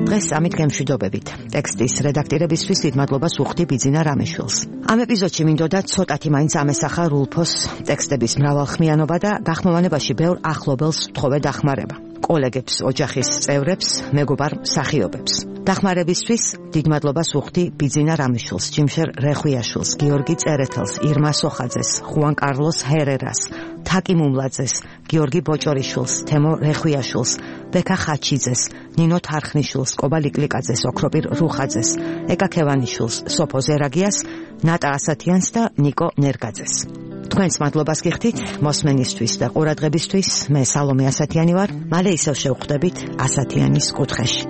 დღეს ამით გემშვიდობებით. ტექსტის რედაქტირებისთვის დიდ მადლობას უხდი ბიძინა რამიშვილს. ამ ეპიზოდში მინდოდა ცოტათი მაინც ამესახა რულფოს ტექსტების მრავალხმიანობა და გახმოვანებაში ბევრ ახლობელს ვთხოვე დახმარება. კოლეგებს, ოჯახის წევრებს, მეგობარ მსახიობებს. დახმარებისთვის დიდ მადლობას უხდი ბიძინა რამიშვილს, ჯიმშერ რეხვიაშვილს, გიორგი წერეთელს, ირმა სოხაძეს, ხუან კარლოს ჰერერას, თაკი მუმლაძეს, გიორგი ბოჭორიშვილს, თემო რეხვიაშვილს, ბექა ხაჩიძეს, ნინო თარხნიშვილს, კობა ლიკლიკაძეს, ოქროპირ რუხაძეს, ეკა ქევანიშვილს, სოფო ზერაგიას, ნატა ასათიანს და ნიკო ნერგაძეს. თქვენს მადლობას გიხდით მოსმენისთვის და ყურადღებისთვის. მე სალომე ასათიანი ვარ. მალე ისევ შევხვდებით ასათიანის კუთხეში.